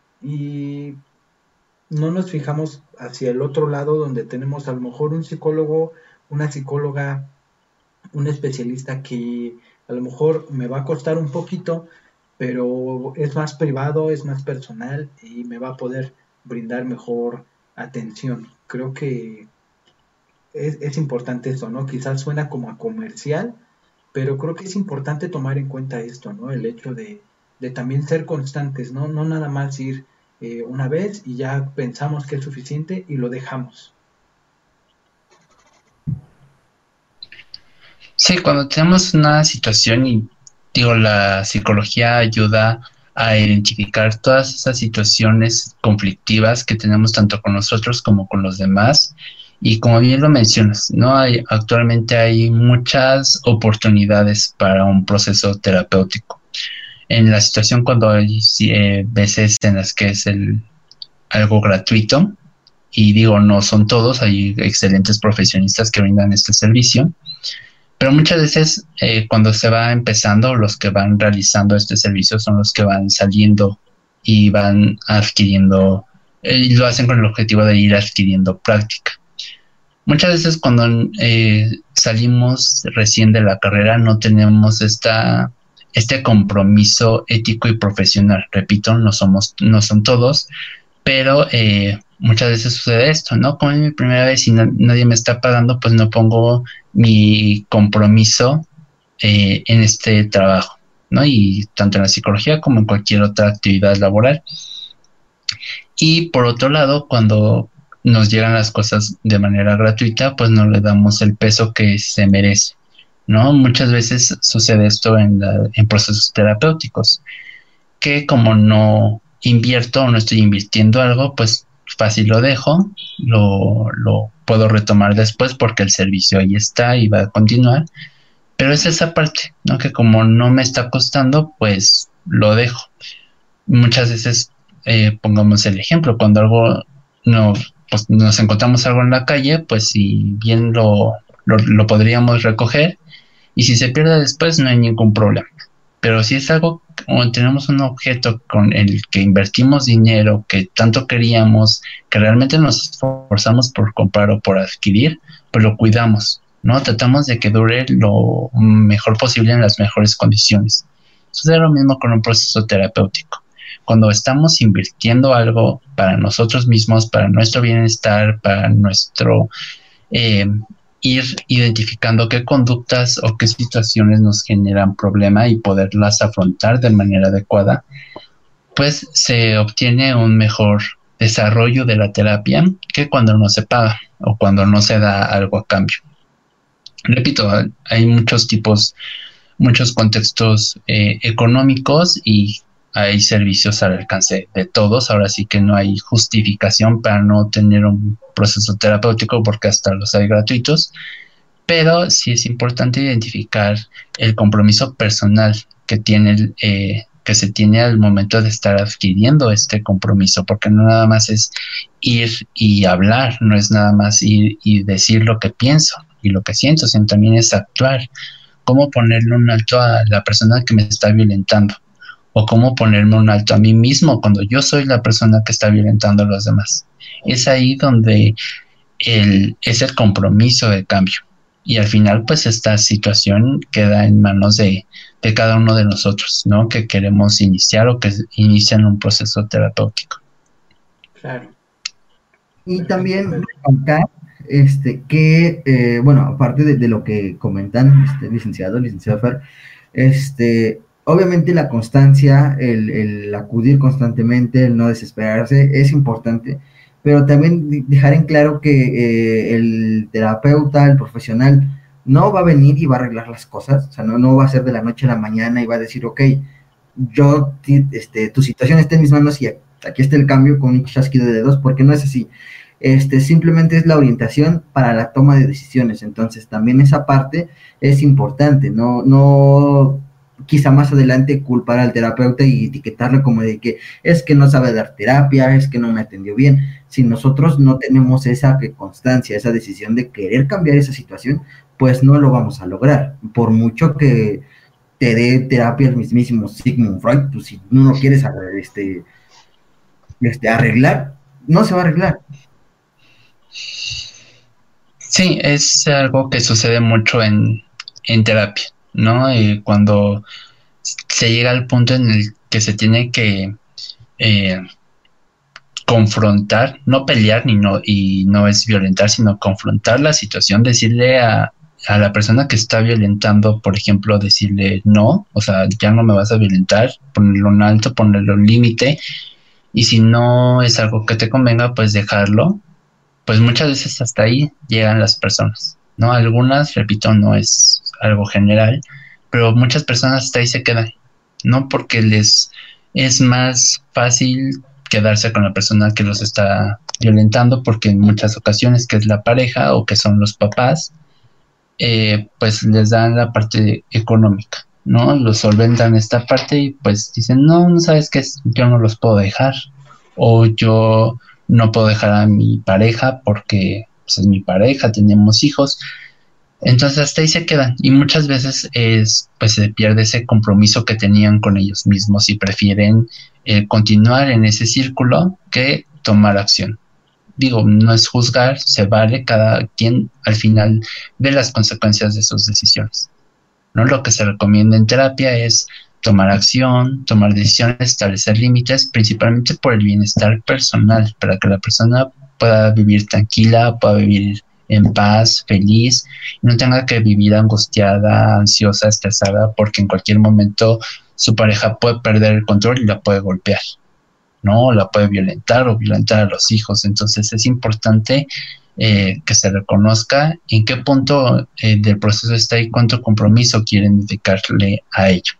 Y no nos fijamos hacia el otro lado donde tenemos a lo mejor un psicólogo, una psicóloga, un especialista que a lo mejor me va a costar un poquito, pero es más privado, es más personal y me va a poder brindar mejor atención. Creo que es, es importante eso, ¿no? Quizás suena como a comercial, pero creo que es importante tomar en cuenta esto, ¿no? El hecho de, de también ser constantes, ¿no? No nada más ir eh, una vez y ya pensamos que es suficiente y lo dejamos. Sí, cuando tenemos una situación y digo, la psicología ayuda a identificar todas esas situaciones conflictivas que tenemos tanto con nosotros como con los demás. Y como bien lo mencionas, ¿no? Hay, actualmente hay muchas oportunidades para un proceso terapéutico. En la situación cuando hay eh, veces en las que es el, algo gratuito, y digo, no son todos, hay excelentes profesionistas que brindan este servicio, pero muchas veces eh, cuando se va empezando, los que van realizando este servicio son los que van saliendo y van adquiriendo, eh, y lo hacen con el objetivo de ir adquiriendo práctica. Muchas veces cuando eh, salimos recién de la carrera no tenemos esta, este compromiso ético y profesional. Repito, no somos, no son todos, pero eh, muchas veces sucede esto, ¿no? Como es mi primera vez y na- nadie me está pagando, pues no pongo mi compromiso eh, en este trabajo, ¿no? Y tanto en la psicología como en cualquier otra actividad laboral. Y por otro lado, cuando nos llegan las cosas de manera gratuita, pues no le damos el peso que se merece, ¿no? Muchas veces sucede esto en, la, en procesos terapéuticos, que como no invierto o no estoy invirtiendo algo, pues fácil lo dejo, lo, lo puedo retomar después porque el servicio ahí está y va a continuar, pero es esa parte, ¿no? Que como no me está costando, pues lo dejo. Muchas veces, eh, pongamos el ejemplo, cuando algo no, pues nos encontramos algo en la calle, pues si bien lo, lo, lo podríamos recoger y si se pierde después no hay ningún problema. Pero si es algo, o tenemos un objeto con el que invertimos dinero, que tanto queríamos, que realmente nos esforzamos por comprar o por adquirir, pues lo cuidamos, ¿no? Tratamos de que dure lo mejor posible en las mejores condiciones. Sucede lo mismo con un proceso terapéutico. Cuando estamos invirtiendo algo para nosotros mismos, para nuestro bienestar, para nuestro eh, ir identificando qué conductas o qué situaciones nos generan problema y poderlas afrontar de manera adecuada, pues se obtiene un mejor desarrollo de la terapia que cuando no se paga o cuando no se da algo a cambio. Repito, hay muchos tipos, muchos contextos eh, económicos y hay servicios al alcance de todos. Ahora sí que no hay justificación para no tener un proceso terapéutico porque hasta los hay gratuitos, pero sí es importante identificar el compromiso personal que tiene el, eh, que se tiene al momento de estar adquiriendo este compromiso, porque no nada más es ir y hablar, no es nada más ir y decir lo que pienso y lo que siento, sino también es actuar. Cómo ponerle un alto a la persona que me está violentando, o cómo ponerme un alto a mí mismo cuando yo soy la persona que está violentando a los demás. Es ahí donde el, es el compromiso de cambio. Y al final, pues esta situación queda en manos de, de cada uno de nosotros, ¿no? Que queremos iniciar o que inician un proceso terapéutico. Claro. Y también acá, este, que, eh, bueno, aparte de, de lo que comentan, este, licenciado, licenciado Fer, este, obviamente la constancia, el, el acudir constantemente, el no desesperarse, es importante, pero también dejar en claro que eh, el terapeuta, el profesional, no va a venir y va a arreglar las cosas, o sea, no, no va a ser de la noche a la mañana y va a decir, ok, yo, este, tu situación está en mis manos y aquí está el cambio con un chasquido de dedos, porque no es así. Este, simplemente es la orientación para la toma de decisiones, entonces también esa parte es importante, no, no quizá más adelante culpar al terapeuta y etiquetarlo como de que es que no sabe dar terapia, es que no me atendió bien. Si nosotros no tenemos esa constancia, esa decisión de querer cambiar esa situación, pues no lo vamos a lograr, por mucho que te dé terapia el mismísimo Sigmund Freud, pues si no lo quieres este, este, arreglar, no se va a arreglar. Sí, es algo que sucede mucho en, en terapia, ¿no? Y cuando se llega al punto en el que se tiene que eh, confrontar, no pelear ni no, y no es violentar, sino confrontar la situación, decirle a, a la persona que está violentando, por ejemplo, decirle no, o sea, ya no me vas a violentar, ponerle un alto, ponerle un límite, y si no es algo que te convenga, pues dejarlo. Pues muchas veces hasta ahí llegan las personas, ¿no? Algunas, repito, no es algo general, pero muchas personas hasta ahí se quedan, ¿no? Porque les es más fácil quedarse con la persona que los está violentando, porque en muchas ocasiones que es la pareja o que son los papás, eh, pues les dan la parte económica, ¿no? Los solventan esta parte y pues dicen, no, no sabes qué es, yo no los puedo dejar, o yo no puedo dejar a mi pareja porque pues, es mi pareja, tenemos hijos. Entonces hasta ahí se quedan y muchas veces es, pues se pierde ese compromiso que tenían con ellos mismos y prefieren eh, continuar en ese círculo que tomar acción. Digo, no es juzgar, se vale, cada quien al final ve las consecuencias de sus decisiones, ¿no? Lo que se recomienda en terapia es tomar acción, tomar decisiones, establecer límites, principalmente por el bienestar personal, para que la persona pueda vivir tranquila, pueda vivir en paz, feliz, y no tenga que vivir angustiada, ansiosa, estresada, porque en cualquier momento su pareja puede perder el control y la puede golpear, ¿no? La puede violentar o violentar a los hijos. Entonces es importante eh, que se reconozca en qué punto eh, del proceso está y cuánto compromiso quieren dedicarle a ello.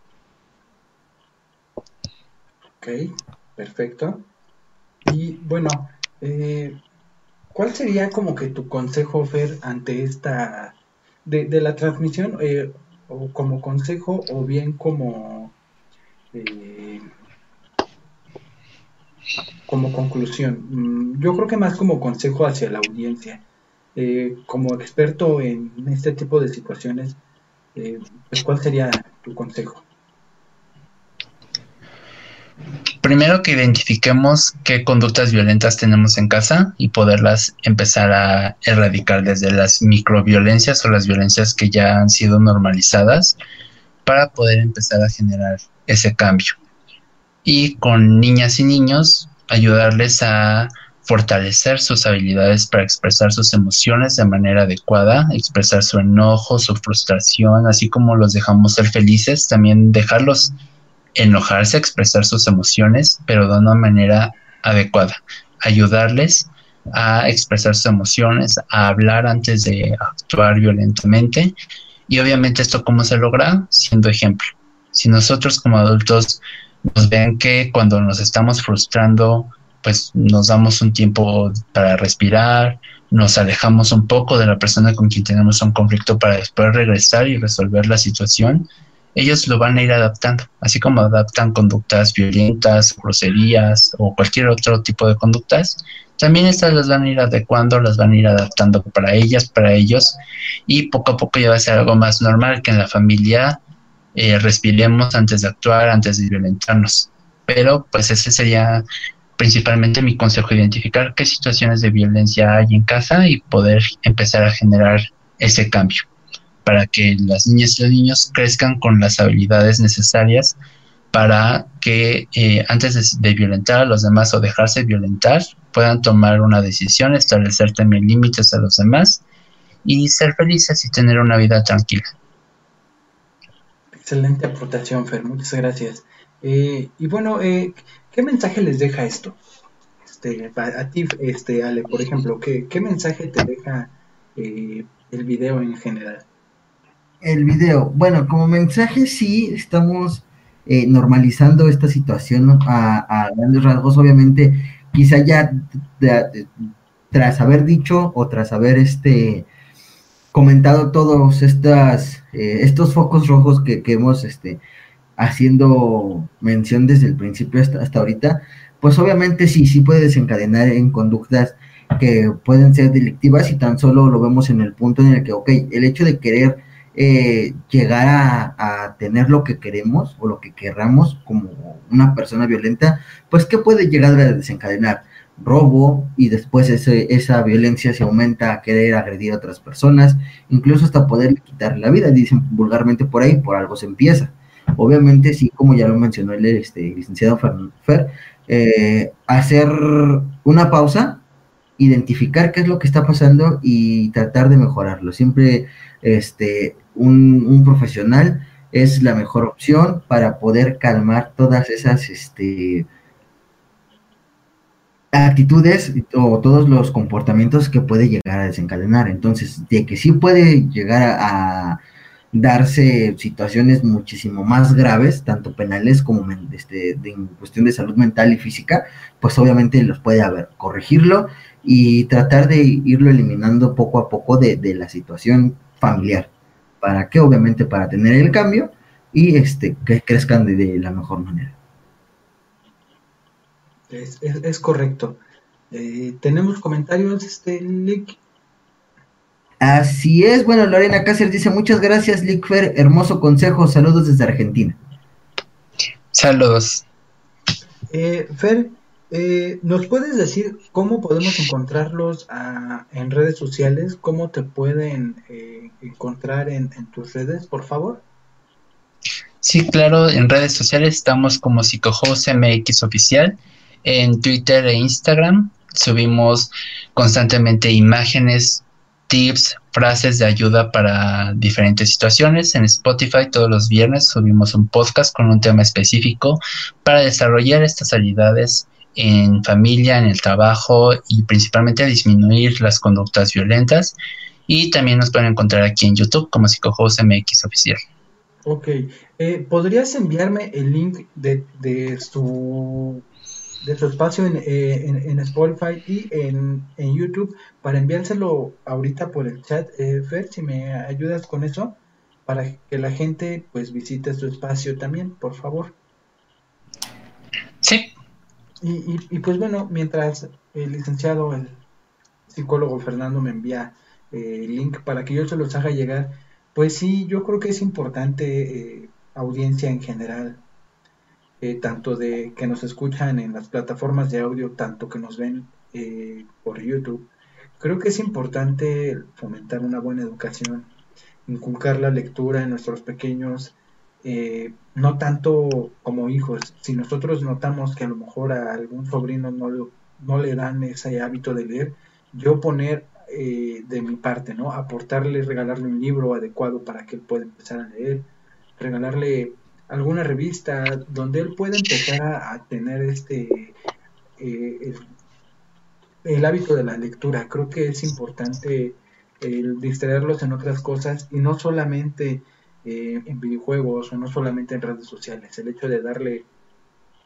Ok, perfecto. Y bueno, eh, ¿cuál sería como que tu consejo, Fer, ante esta, de, de la transmisión, eh, o como consejo o bien como, eh, como conclusión? Mm, Yo creo que más como consejo hacia la audiencia. Eh, como experto en este tipo de situaciones, eh, pues, ¿cuál sería tu consejo? Primero que identifiquemos qué conductas violentas tenemos en casa y poderlas empezar a erradicar desde las microviolencias o las violencias que ya han sido normalizadas para poder empezar a generar ese cambio. Y con niñas y niños, ayudarles a fortalecer sus habilidades para expresar sus emociones de manera adecuada, expresar su enojo, su frustración, así como los dejamos ser felices, también dejarlos enojarse, expresar sus emociones, pero de una manera adecuada. Ayudarles a expresar sus emociones, a hablar antes de actuar violentamente. Y obviamente esto, ¿cómo se logra? Siendo ejemplo. Si nosotros como adultos nos ven que cuando nos estamos frustrando, pues nos damos un tiempo para respirar, nos alejamos un poco de la persona con quien tenemos un conflicto para después regresar y resolver la situación. Ellos lo van a ir adaptando, así como adaptan conductas violentas, groserías o cualquier otro tipo de conductas. También estas las van a ir adecuando, las van a ir adaptando para ellas, para ellos, y poco a poco ya va a ser algo más normal que en la familia eh, respiremos antes de actuar, antes de violentarnos. Pero pues ese sería principalmente mi consejo: identificar qué situaciones de violencia hay en casa y poder empezar a generar ese cambio para que las niñas y los niños crezcan con las habilidades necesarias para que eh, antes de, de violentar a los demás o dejarse violentar, puedan tomar una decisión, establecer también límites a los demás y ser felices y tener una vida tranquila. Excelente aportación, Fer, muchas gracias. Eh, y bueno, eh, ¿qué mensaje les deja esto? Este, a, a ti, este, Ale, por ejemplo, ¿qué, qué mensaje te deja eh, el video en general? El video, bueno, como mensaje sí estamos eh, normalizando esta situación, ¿no? a, a grandes rasgos, obviamente, quizá ya de, de, tras haber dicho o tras haber este comentado todos estas, eh, estos focos rojos que, que hemos este, haciendo mención desde el principio hasta, hasta ahorita, pues obviamente sí, sí puede desencadenar en conductas que pueden ser delictivas y tan solo lo vemos en el punto en el que, ok, el hecho de querer eh, llegar a, a tener lo que queremos o lo que querramos como una persona violenta, pues ¿qué puede llegar a desencadenar? Robo, y después ese, esa violencia se aumenta a querer agredir a otras personas, incluso hasta poder quitarle la vida, dicen vulgarmente por ahí, por algo se empieza. Obviamente, sí, como ya lo mencionó el este, licenciado Fer, eh, hacer una pausa, identificar qué es lo que está pasando y tratar de mejorarlo. Siempre este, un, un profesional es la mejor opción para poder calmar todas esas este, actitudes o todos los comportamientos que puede llegar a desencadenar. Entonces, de que sí puede llegar a, a darse situaciones muchísimo más graves, tanto penales como este, de, en cuestión de salud mental y física, pues obviamente los puede haber, corregirlo y tratar de irlo eliminando poco a poco de, de la situación familiar. ¿Para qué? Obviamente para tener el cambio y este, que crezcan de, de la mejor manera. Es, es, es correcto. Eh, ¿Tenemos comentarios, este, Lick? Así es. Bueno, Lorena Cáceres dice: muchas gracias, Lick Fer, hermoso consejo, saludos desde Argentina. Saludos. Eh, Fer, eh, ¿nos puedes decir cómo podemos encontrarlos a, en redes sociales? ¿Cómo te pueden eh, encontrar en, en tus redes, por favor? Sí, claro, en redes sociales estamos como Psicohost M X Oficial, en Twitter e Instagram subimos constantemente imágenes, tips, frases de ayuda para diferentes situaciones. En Spotify todos los viernes subimos un podcast con un tema específico para desarrollar estas habilidades en familia, en el trabajo y principalmente disminuir las conductas violentas. Y también nos pueden encontrar aquí en YouTube como Psicohost M X Oficial. Ok, eh, ¿podrías enviarme el link de, de su de su espacio en, eh, en, en Spotify y en, en YouTube para enviárselo ahorita por el chat, eh, Fer, si me ayudas con eso, para que la gente pues visite su espacio también, por favor? Sí. Y, y, y pues bueno, mientras el licenciado, el psicólogo Fernando me envía eh, el link para que yo se los haga llegar, pues sí, yo creo que es importante, eh, audiencia en general, eh, tanto de que nos escuchan en las plataformas de audio, tanto que nos ven eh, por YouTube. Creo que es importante fomentar una buena educación, inculcar la lectura en nuestros pequeños, eh, no tanto como hijos. Si nosotros notamos que a lo mejor a algún sobrino no, lo, no le dan ese hábito de leer, yo poner eh, de mi parte, ¿no? Aportarle, regalarle un libro adecuado para que él pueda empezar a leer, regalarle alguna revista donde él pueda empezar a, a tener este eh, el, el, hábito de la lectura. Creo que es importante el distraerlos en otras cosas y no solamente eh, en videojuegos o no solamente en redes sociales. El hecho de darle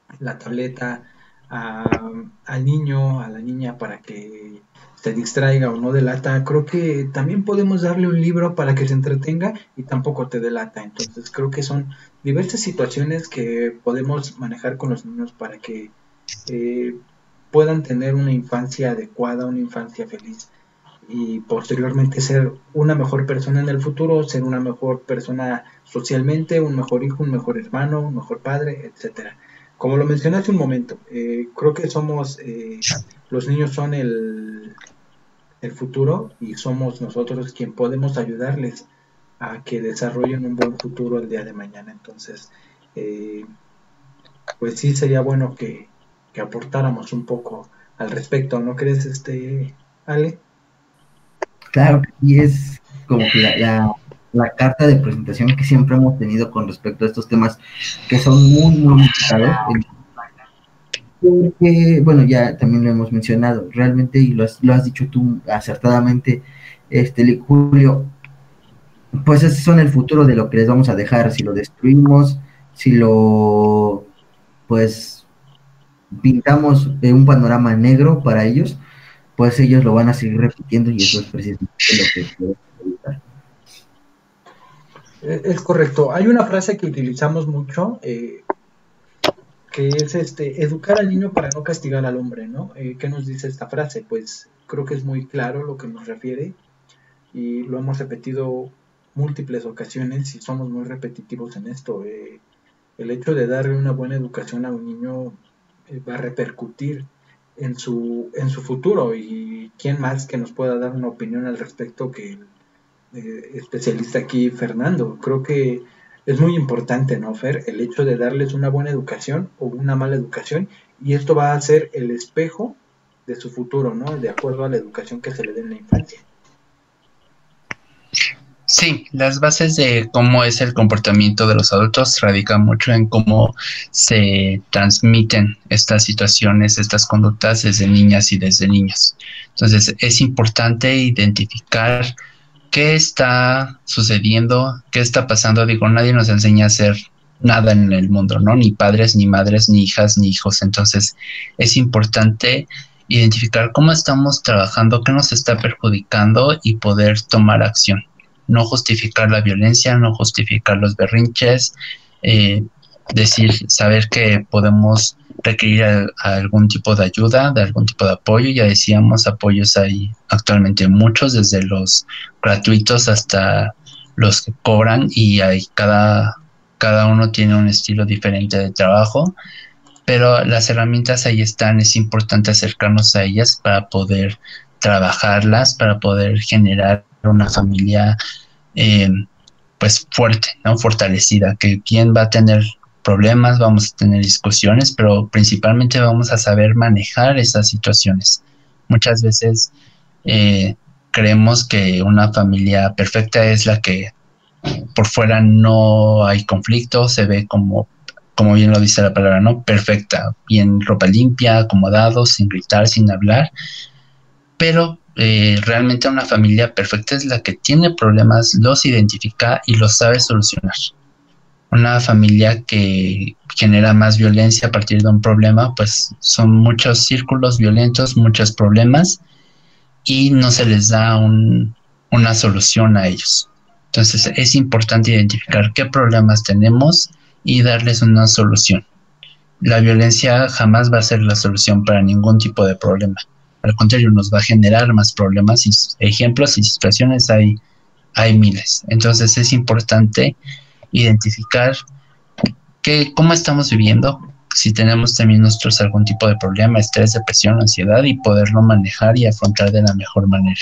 la tableta a- al niño, a la niña para que se distraiga o no delata, creo que también podemos darle un libro para que se entretenga y tampoco te delata. Entonces creo que son diversas situaciones que podemos manejar con los niños para que eh, puedan tener una infancia adecuada, una infancia feliz y posteriormente ser una mejor persona en el futuro, ser una mejor persona socialmente, un mejor hijo, un mejor hermano, un mejor padre, etcétera. Como lo mencioné hace un momento, eh, creo que somos, eh, los niños son el, el futuro y somos nosotros quien podemos ayudarles a que desarrollen un buen futuro el día de mañana. Entonces, eh, pues sí sería bueno que, que aportáramos un poco al respecto, ¿no crees, este, Ale? Claro que sí, es como que la, la, la carta de presentación que siempre hemos tenido con respecto a estos temas que son muy, muy delicados. Porque, bueno, ya también lo hemos mencionado, realmente, y lo has, lo has dicho tú acertadamente, este, Julio, pues esos son el futuro de lo que les vamos a dejar, si lo destruimos, si lo, pues, pintamos eh, un panorama negro para ellos, pues ellos lo van a seguir repitiendo y eso es precisamente lo que queremos evitar. Eh, Es correcto. Hay una frase que utilizamos mucho, eh, que es este, educar al niño para no castigar al hombre, ¿no? Eh, ¿qué nos dice esta frase? Pues creo que es muy claro lo que nos refiere y lo hemos repetido múltiples ocasiones y somos muy repetitivos en esto. Eh, el hecho de darle una buena educación a un niño eh, va a repercutir en su, en su futuro y quién más que nos pueda dar una opinión al respecto que el eh, especialista aquí, Fernando. Creo que es muy importante, ¿no, Fer? El hecho de darles una buena educación o una mala educación y esto va a ser el espejo de su futuro, ¿no? De acuerdo a la educación que se le dé en la infancia. Sí, las bases de cómo es el comportamiento de los adultos radican mucho en cómo se transmiten estas situaciones, estas conductas desde niñas y desde niños. Entonces, es importante identificar qué está sucediendo, qué está pasando. Digo, nadie nos enseña a hacer nada en el mundo, ¿no? Ni padres, ni madres, ni hijas, ni hijos. Entonces, es importante identificar cómo estamos trabajando, qué nos está perjudicando y poder tomar acción. No justificar la violencia, no justificar los berrinches, eh, decir, saber que podemos requerir a, a algún tipo de ayuda, de algún tipo de apoyo. Ya decíamos, apoyos hay actualmente muchos, desde los gratuitos hasta los que cobran, y hay cada, cada uno tiene un estilo diferente de trabajo, pero las herramientas ahí están. Es importante acercarnos a ellas para poder trabajarlas, para poder generar una familia eh, pues fuerte, ¿no? Fortalecida, que quien va a tener problemas, vamos a tener discusiones, pero principalmente vamos a saber manejar esas situaciones. Muchas veces eh, creemos que una familia perfecta es la que por fuera no hay conflicto, se ve como, como bien lo dice la palabra, ¿no? Perfecta, bien ropa limpia, acomodado, sin gritar, sin hablar, pero eh, realmente una familia perfecta es la que tiene problemas, los identifica y los sabe solucionar. Una familia que genera más violencia a partir de un problema, pues son muchos círculos violentos, muchos problemas, y no se les da un, una solución a ellos. Entonces es importante identificar qué problemas tenemos y darles una solución. La violencia jamás va a ser la solución para ningún tipo de problema. Al contrario, nos va a generar más problemas, y ejemplos y situaciones hay, hay miles. Entonces es importante identificar qué, cómo estamos viviendo, si tenemos también nosotros algún tipo de problema, estrés, depresión, ansiedad, y poderlo manejar y afrontar de la mejor manera.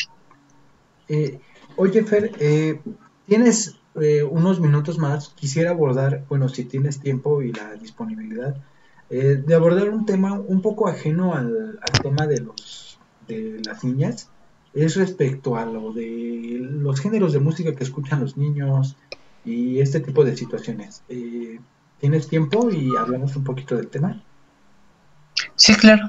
Eh, oye, Fer, eh, tienes eh, unos minutos más. Quisiera abordar, bueno, si tienes tiempo y la disponibilidad, eh, de abordar un tema un poco ajeno al, al tema de los de las niñas. Es respecto a lo de los géneros de música que escuchan los niños y este tipo de situaciones. Eh, ¿tienes tiempo y hablamos un poquito del tema? Sí, claro.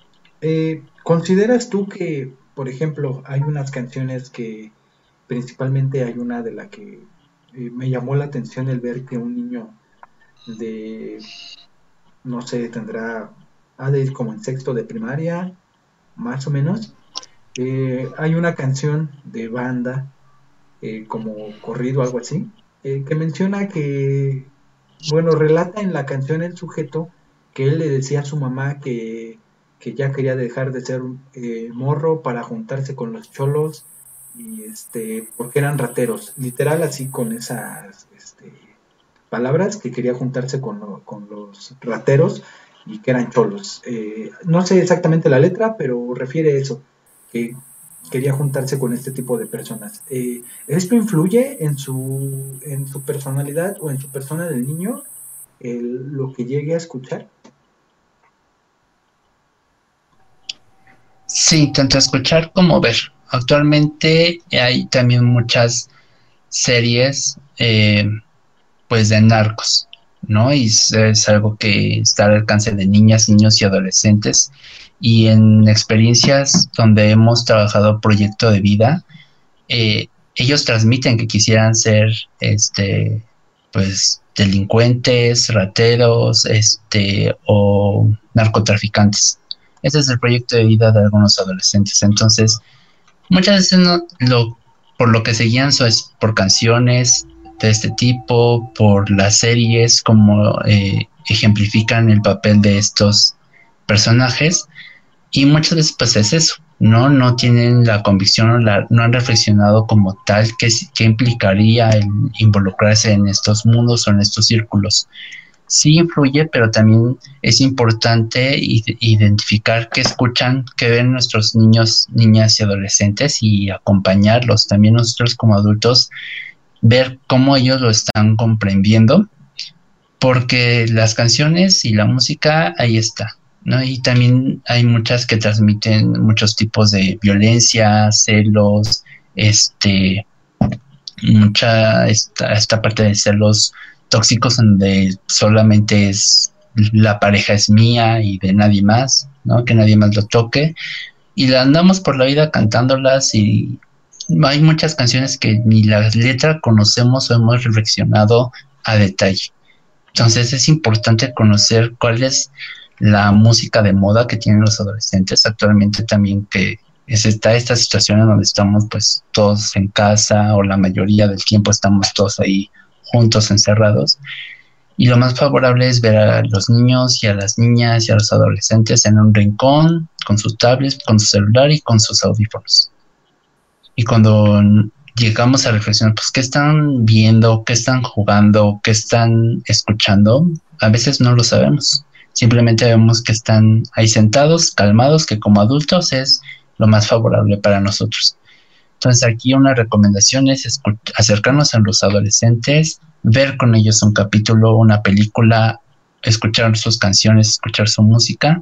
Eh, ¿consideras tú que, por ejemplo, hay unas canciones que principalmente hay una de la que eh, me llamó la atención el ver que un niño de no sé, tendrá, ha de ir como en sexto de primaria, más o menos. Eh, hay una canción de banda, eh, como corrido, algo así, eh, que menciona que, bueno, relata en la canción el sujeto que él le decía a su mamá que, que ya quería dejar de ser un eh, morro para juntarse con los cholos y este, porque eran rateros, literal así con esas este, palabras, que quería juntarse con, lo- con los rateros y que eran cholos. Eh, no sé exactamente la letra, pero refiere eso, que quería juntarse con este tipo de personas. Eh, ¿esto influye en su, en su personalidad o en su persona del niño, el- lo que llegue a escuchar? Sí, tanto escuchar como ver. Actualmente hay también muchas series, eh, pues de narcos, ¿no? Y es, es algo que está al alcance de niñas, niños y adolescentes. Y en experiencias donde hemos trabajado proyecto de vida, eh, ellos transmiten que quisieran ser, este, pues, delincuentes, rateros, este, o narcotraficantes. Ese es el proyecto de vida de algunos adolescentes. Entonces, muchas veces no, lo, por lo que se guían so es por canciones de este tipo, por las series, como eh, ejemplifican el papel de estos personajes, y muchas veces pues es eso, ¿no? No tienen la convicción o la, no han reflexionado como tal qué, qué implicaría el involucrarse en estos mundos o en estos círculos. Sí influye, pero también es importante identificar qué escuchan, qué ven nuestros niños, niñas y adolescentes y acompañarlos. También nosotros como adultos, ver cómo ellos lo están comprendiendo, porque las canciones y la música ahí está, ¿no? Y también hay muchas que transmiten muchos tipos de violencia, celos, este, mucha esta, esta parte de celos tóxicos donde solamente es la pareja es mía y de nadie más, ¿no? Que nadie más lo toque. Y la andamos por la vida cantándolas y hay muchas canciones que ni la letra conocemos o hemos reflexionado a detalle. Entonces es importante conocer cuál es la música de moda que tienen los adolescentes actualmente también, que es esta, esta situación en donde estamos pues todos en casa o la mayoría del tiempo estamos todos ahí juntos, encerrados. Y lo más favorable es ver a los niños y a las niñas y a los adolescentes en un rincón, con sus tablets, con su celular y con sus audífonos. Y cuando llegamos a reflexionar, pues, ¿qué están viendo? ¿Qué están jugando? ¿Qué están escuchando? A veces no lo sabemos. Simplemente vemos que están ahí sentados, calmados, que como adultos es lo más favorable para nosotros. Entonces aquí una recomendación es acercarnos a los adolescentes, ver con ellos un capítulo, una película, escuchar sus canciones, escuchar su música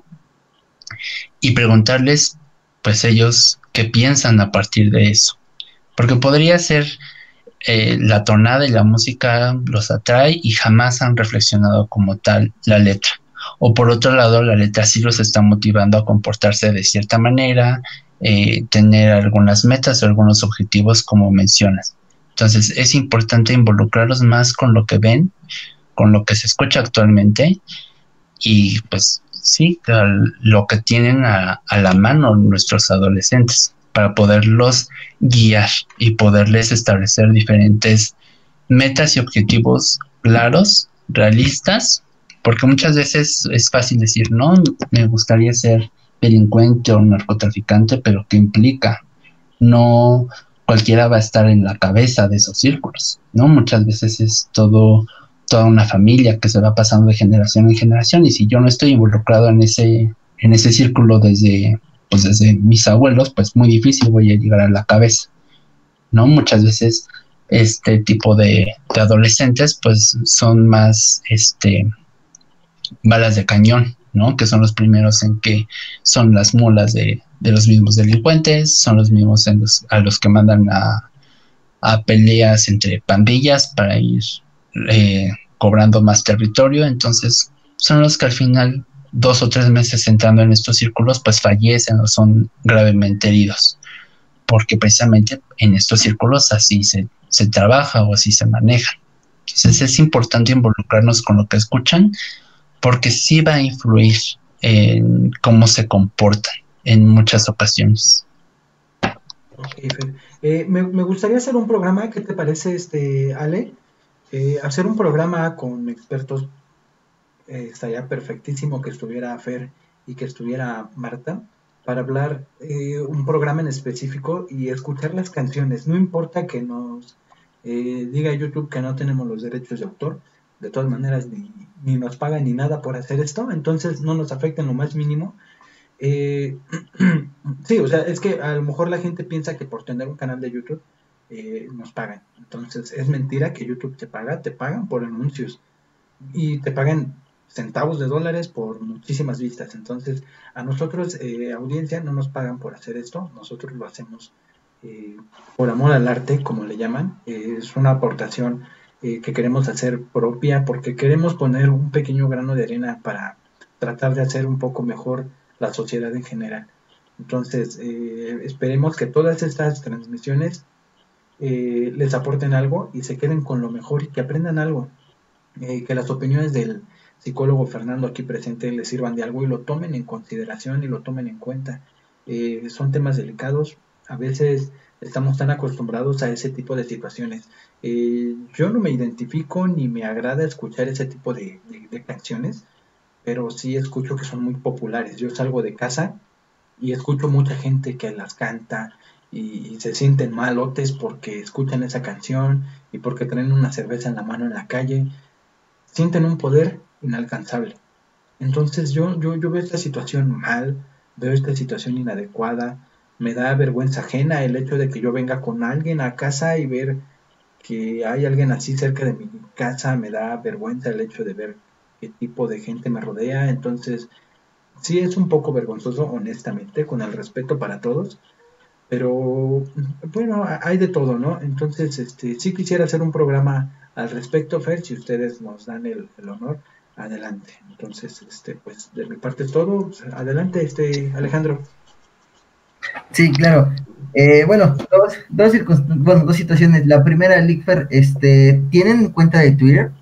y preguntarles, pues ellos, qué piensan a partir de eso. Porque podría ser eh, la tonada y la música los atrae y jamás han reflexionado como tal la letra. O por otro lado, la letra sí los está motivando a comportarse de cierta manera, eh, tener algunas metas o algunos objetivos como mencionas. Entonces es importante involucrarlos más con lo que ven, con lo que se escucha actualmente y pues sí, lo que tienen a, a la mano nuestros adolescentes para poderlos guiar y poderles establecer diferentes metas y objetivos claros, realistas, porque muchas veces es fácil decir, no, me gustaría ser delincuente o narcotraficante, pero ¿qué implica? No cualquiera va a estar en la cabeza de esos círculos, ¿no? Muchas veces es todo, toda una familia que se va pasando de generación en generación, y si yo no estoy involucrado en ese, en ese círculo desde, pues desde mis abuelos, pues muy difícil voy a llegar a la cabeza, ¿no? Muchas veces este tipo de, de adolescentes pues son más este balas de cañón, ¿no? Que son los primeros en que son las mulas de, de los mismos delincuentes, son los mismos en los, a los que mandan a, a peleas entre pandillas para ir eh, cobrando más territorio. Entonces son los que al final, dos o tres meses entrando en estos círculos, pues fallecen o son gravemente heridos, porque precisamente en estos círculos así se, se trabaja o así se maneja. Entonces es importante involucrarnos con lo que escuchan porque sí va a influir en cómo se comportan en muchas ocasiones. Ok, Fer. Eh, me, me gustaría hacer un programa, ¿qué te parece, este, Ale? Eh, hacer un programa con expertos, eh, estaría perfectísimo que estuviera Fer y que estuviera Marta para hablar eh, un programa en específico y escuchar las canciones. No importa que nos eh, diga YouTube que no tenemos los derechos de autor, de todas maneras ni, ni nos pagan ni nada por hacer esto, entonces no nos afecta en lo más mínimo. Eh, sí, o sea, es que a lo mejor la gente piensa que por tener un canal de YouTube eh, nos pagan. Entonces es mentira que YouTube te paga, te pagan por anuncios y te pagan centavos de dólares por muchísimas vistas. Entonces, a nosotros, eh, audiencia, no nos pagan por hacer esto, nosotros lo hacemos eh, por amor al arte, como le llaman. Eh, es una aportación eh, que queremos hacer propia porque queremos poner un pequeño grano de arena para tratar de hacer un poco mejor la sociedad en general. Entonces, eh, esperemos que todas estas transmisiones eh, les aporten algo y se queden con lo mejor y que aprendan algo, eh, que las opiniones del psicólogo Fernando aquí presente les sirvan de algo y lo tomen en consideración y lo tomen en cuenta. Eh, son temas delicados, a veces estamos tan acostumbrados a ese tipo de situaciones. Eh, yo no me identifico ni me agrada escuchar ese tipo de, de, de canciones, pero sí escucho que son muy populares. Yo salgo de casa y escucho mucha gente que las canta y, y se sienten malotes porque escuchan esa canción y porque traen una cerveza en la mano en la calle, sienten un poder inalcanzable. Entonces yo, yo, yo veo esta situación mal, veo esta situación inadecuada, me da vergüenza ajena el hecho de que yo venga con alguien a casa y ver que hay alguien así cerca de mi casa, me da vergüenza el hecho de ver qué tipo de gente me rodea. Entonces sí es un poco vergonzoso, honestamente, con el respeto para todos, pero bueno, hay de todo, ¿no? Entonces, este, sí quisiera hacer un programa al respecto, Fer, si ustedes nos dan el, el honor, adelante. Entonces, este, pues de mi parte es todo. Adelante, este, Alejandro. Sí, claro. Eh, bueno, dos, dos, bueno, dos situaciones. La primera, Lickfer, este, ¿tienen cuenta de Twitter?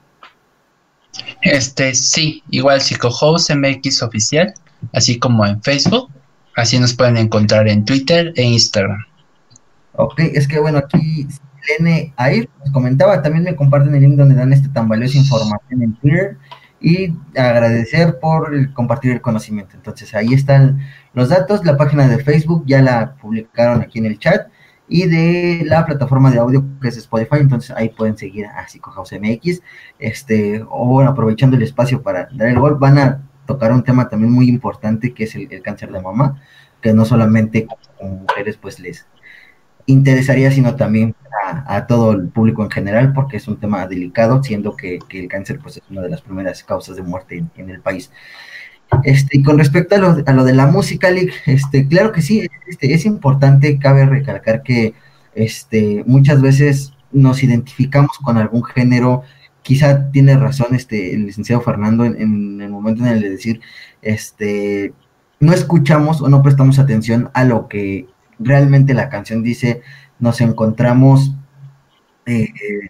Este, sí, igual PsicoHost M X oficial, así como en Facebook. Así nos pueden encontrar en Twitter e Instagram. Ok, es que bueno, aquí Lene Air nos comentaba, también me comparten el link donde dan esta tan valiosa información en Twitter y agradecer por el compartir el conocimiento. Entonces ahí están los datos, la página de Facebook ya la publicaron aquí en el chat y de la plataforma de audio que es Spotify, entonces ahí pueden seguir a PsicoHouse M X, este, o bueno, aprovechando el espacio para dar el gol, van a tocar un tema también muy importante que es el, el cáncer de mama, que no solamente como mujeres pues les interesaría, sino también a, a, todo el público en general, porque es un tema delicado, siendo que, que el cáncer pues, es una de las primeras causas de muerte en, en el país. Este, y con respecto a lo, a lo de la música, Lick, este, claro que sí, este, es importante, cabe recalcar que este, muchas veces nos identificamos con algún género. Quizá tiene razón este, el licenciado Fernando en, en el momento en el de decir, este, no escuchamos o no prestamos atención a lo que realmente la canción dice. Nos encontramos eh,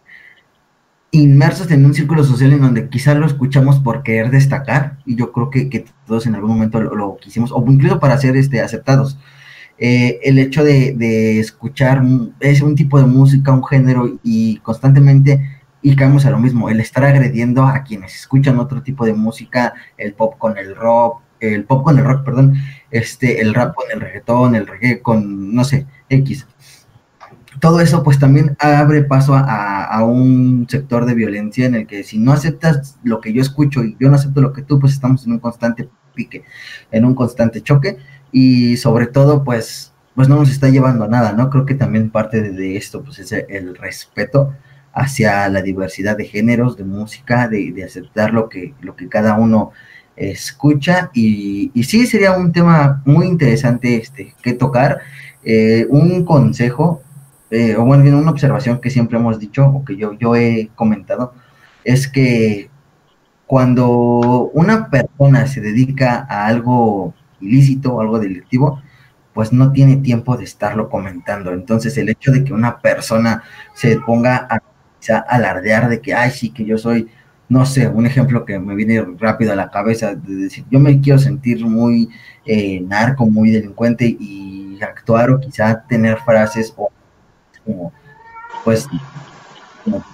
inmersos en un círculo social en donde quizás lo escuchamos por querer destacar, y yo creo que, que todos en algún momento lo, lo quisimos, o incluso para ser este, aceptados. Eh, el hecho de, de escuchar es un tipo de música, un género, y constantemente, y caemos a lo mismo, el estar agrediendo a quienes escuchan otro tipo de música, el pop con el rock, el pop con el rock, perdón, este, el rap con el reggaetón, el reggae con, no sé, X. Todo eso pues también abre paso a, a un sector de violencia en el que si no aceptas lo que yo escucho y yo no acepto lo que tú, pues estamos en un constante pique, en un constante choque, y sobre todo pues, pues no nos está llevando a nada, ¿no? Creo que también parte de, de esto pues es el respeto hacia la diversidad de géneros, de música, de, de aceptar lo que, lo que cada uno escucha, y, y sí sería un tema muy interesante este, que tocar. Eh, un consejo, eh, o bueno, bien, una observación que siempre hemos dicho, o que yo, yo he comentado, es que cuando una persona se dedica a algo ilícito, algo delictivo, pues no tiene tiempo de estarlo comentando. Entonces el hecho de que una persona se ponga a, a alardear de que, ay, sí, que yo soy no sé, un ejemplo que me viene rápido a la cabeza, de decir, yo me quiero sentir muy eh, narco, muy delincuente y actuar o quizá tener frases o como, pues, como,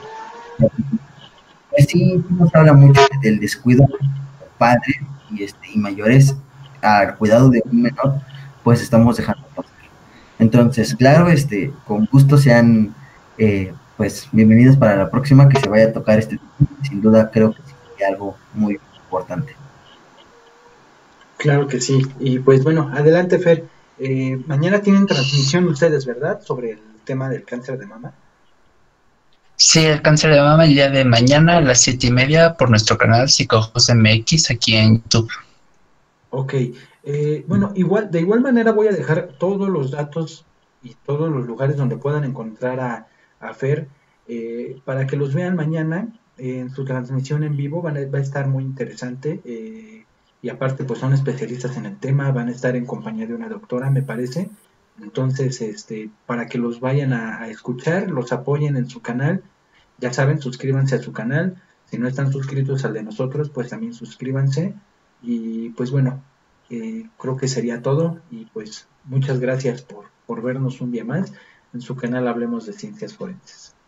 pues sí, nos habla mucho del descuido de padres y, este, y mayores al cuidado de un menor, pues estamos dejando pasar. Entonces, claro, este, con gusto sean, eh, pues, bienvenidos para la próxima que se vaya a tocar este tema. Sin duda creo que sí sería algo muy importante. Claro que sí. Y pues bueno, adelante, Fer. Eh, mañana tienen transmisión ustedes, ¿verdad? Sobre el tema del cáncer de mama. Sí, el cáncer de mama el día de mañana a las siete y media por nuestro canal Psicojos M X aquí en YouTube. Ok. Eh, bueno, igual, de igual manera voy a dejar todos los datos y todos los lugares donde puedan encontrar a, a Fer eh, para que los vean mañana eh, en su transmisión en vivo. Van a- va a estar muy interesante. Eh, y aparte, pues son especialistas en el tema, van a estar en compañía de una doctora, me parece. Entonces, este, para que los vayan a, a escuchar, los apoyen en su canal. Ya saben, suscríbanse a su canal. Si no están suscritos al de nosotros, pues también suscríbanse. Y pues bueno, eh, creo que sería todo. Y pues muchas gracias por, por vernos un día más. En su canal Hablemos de Ciencias Forenses.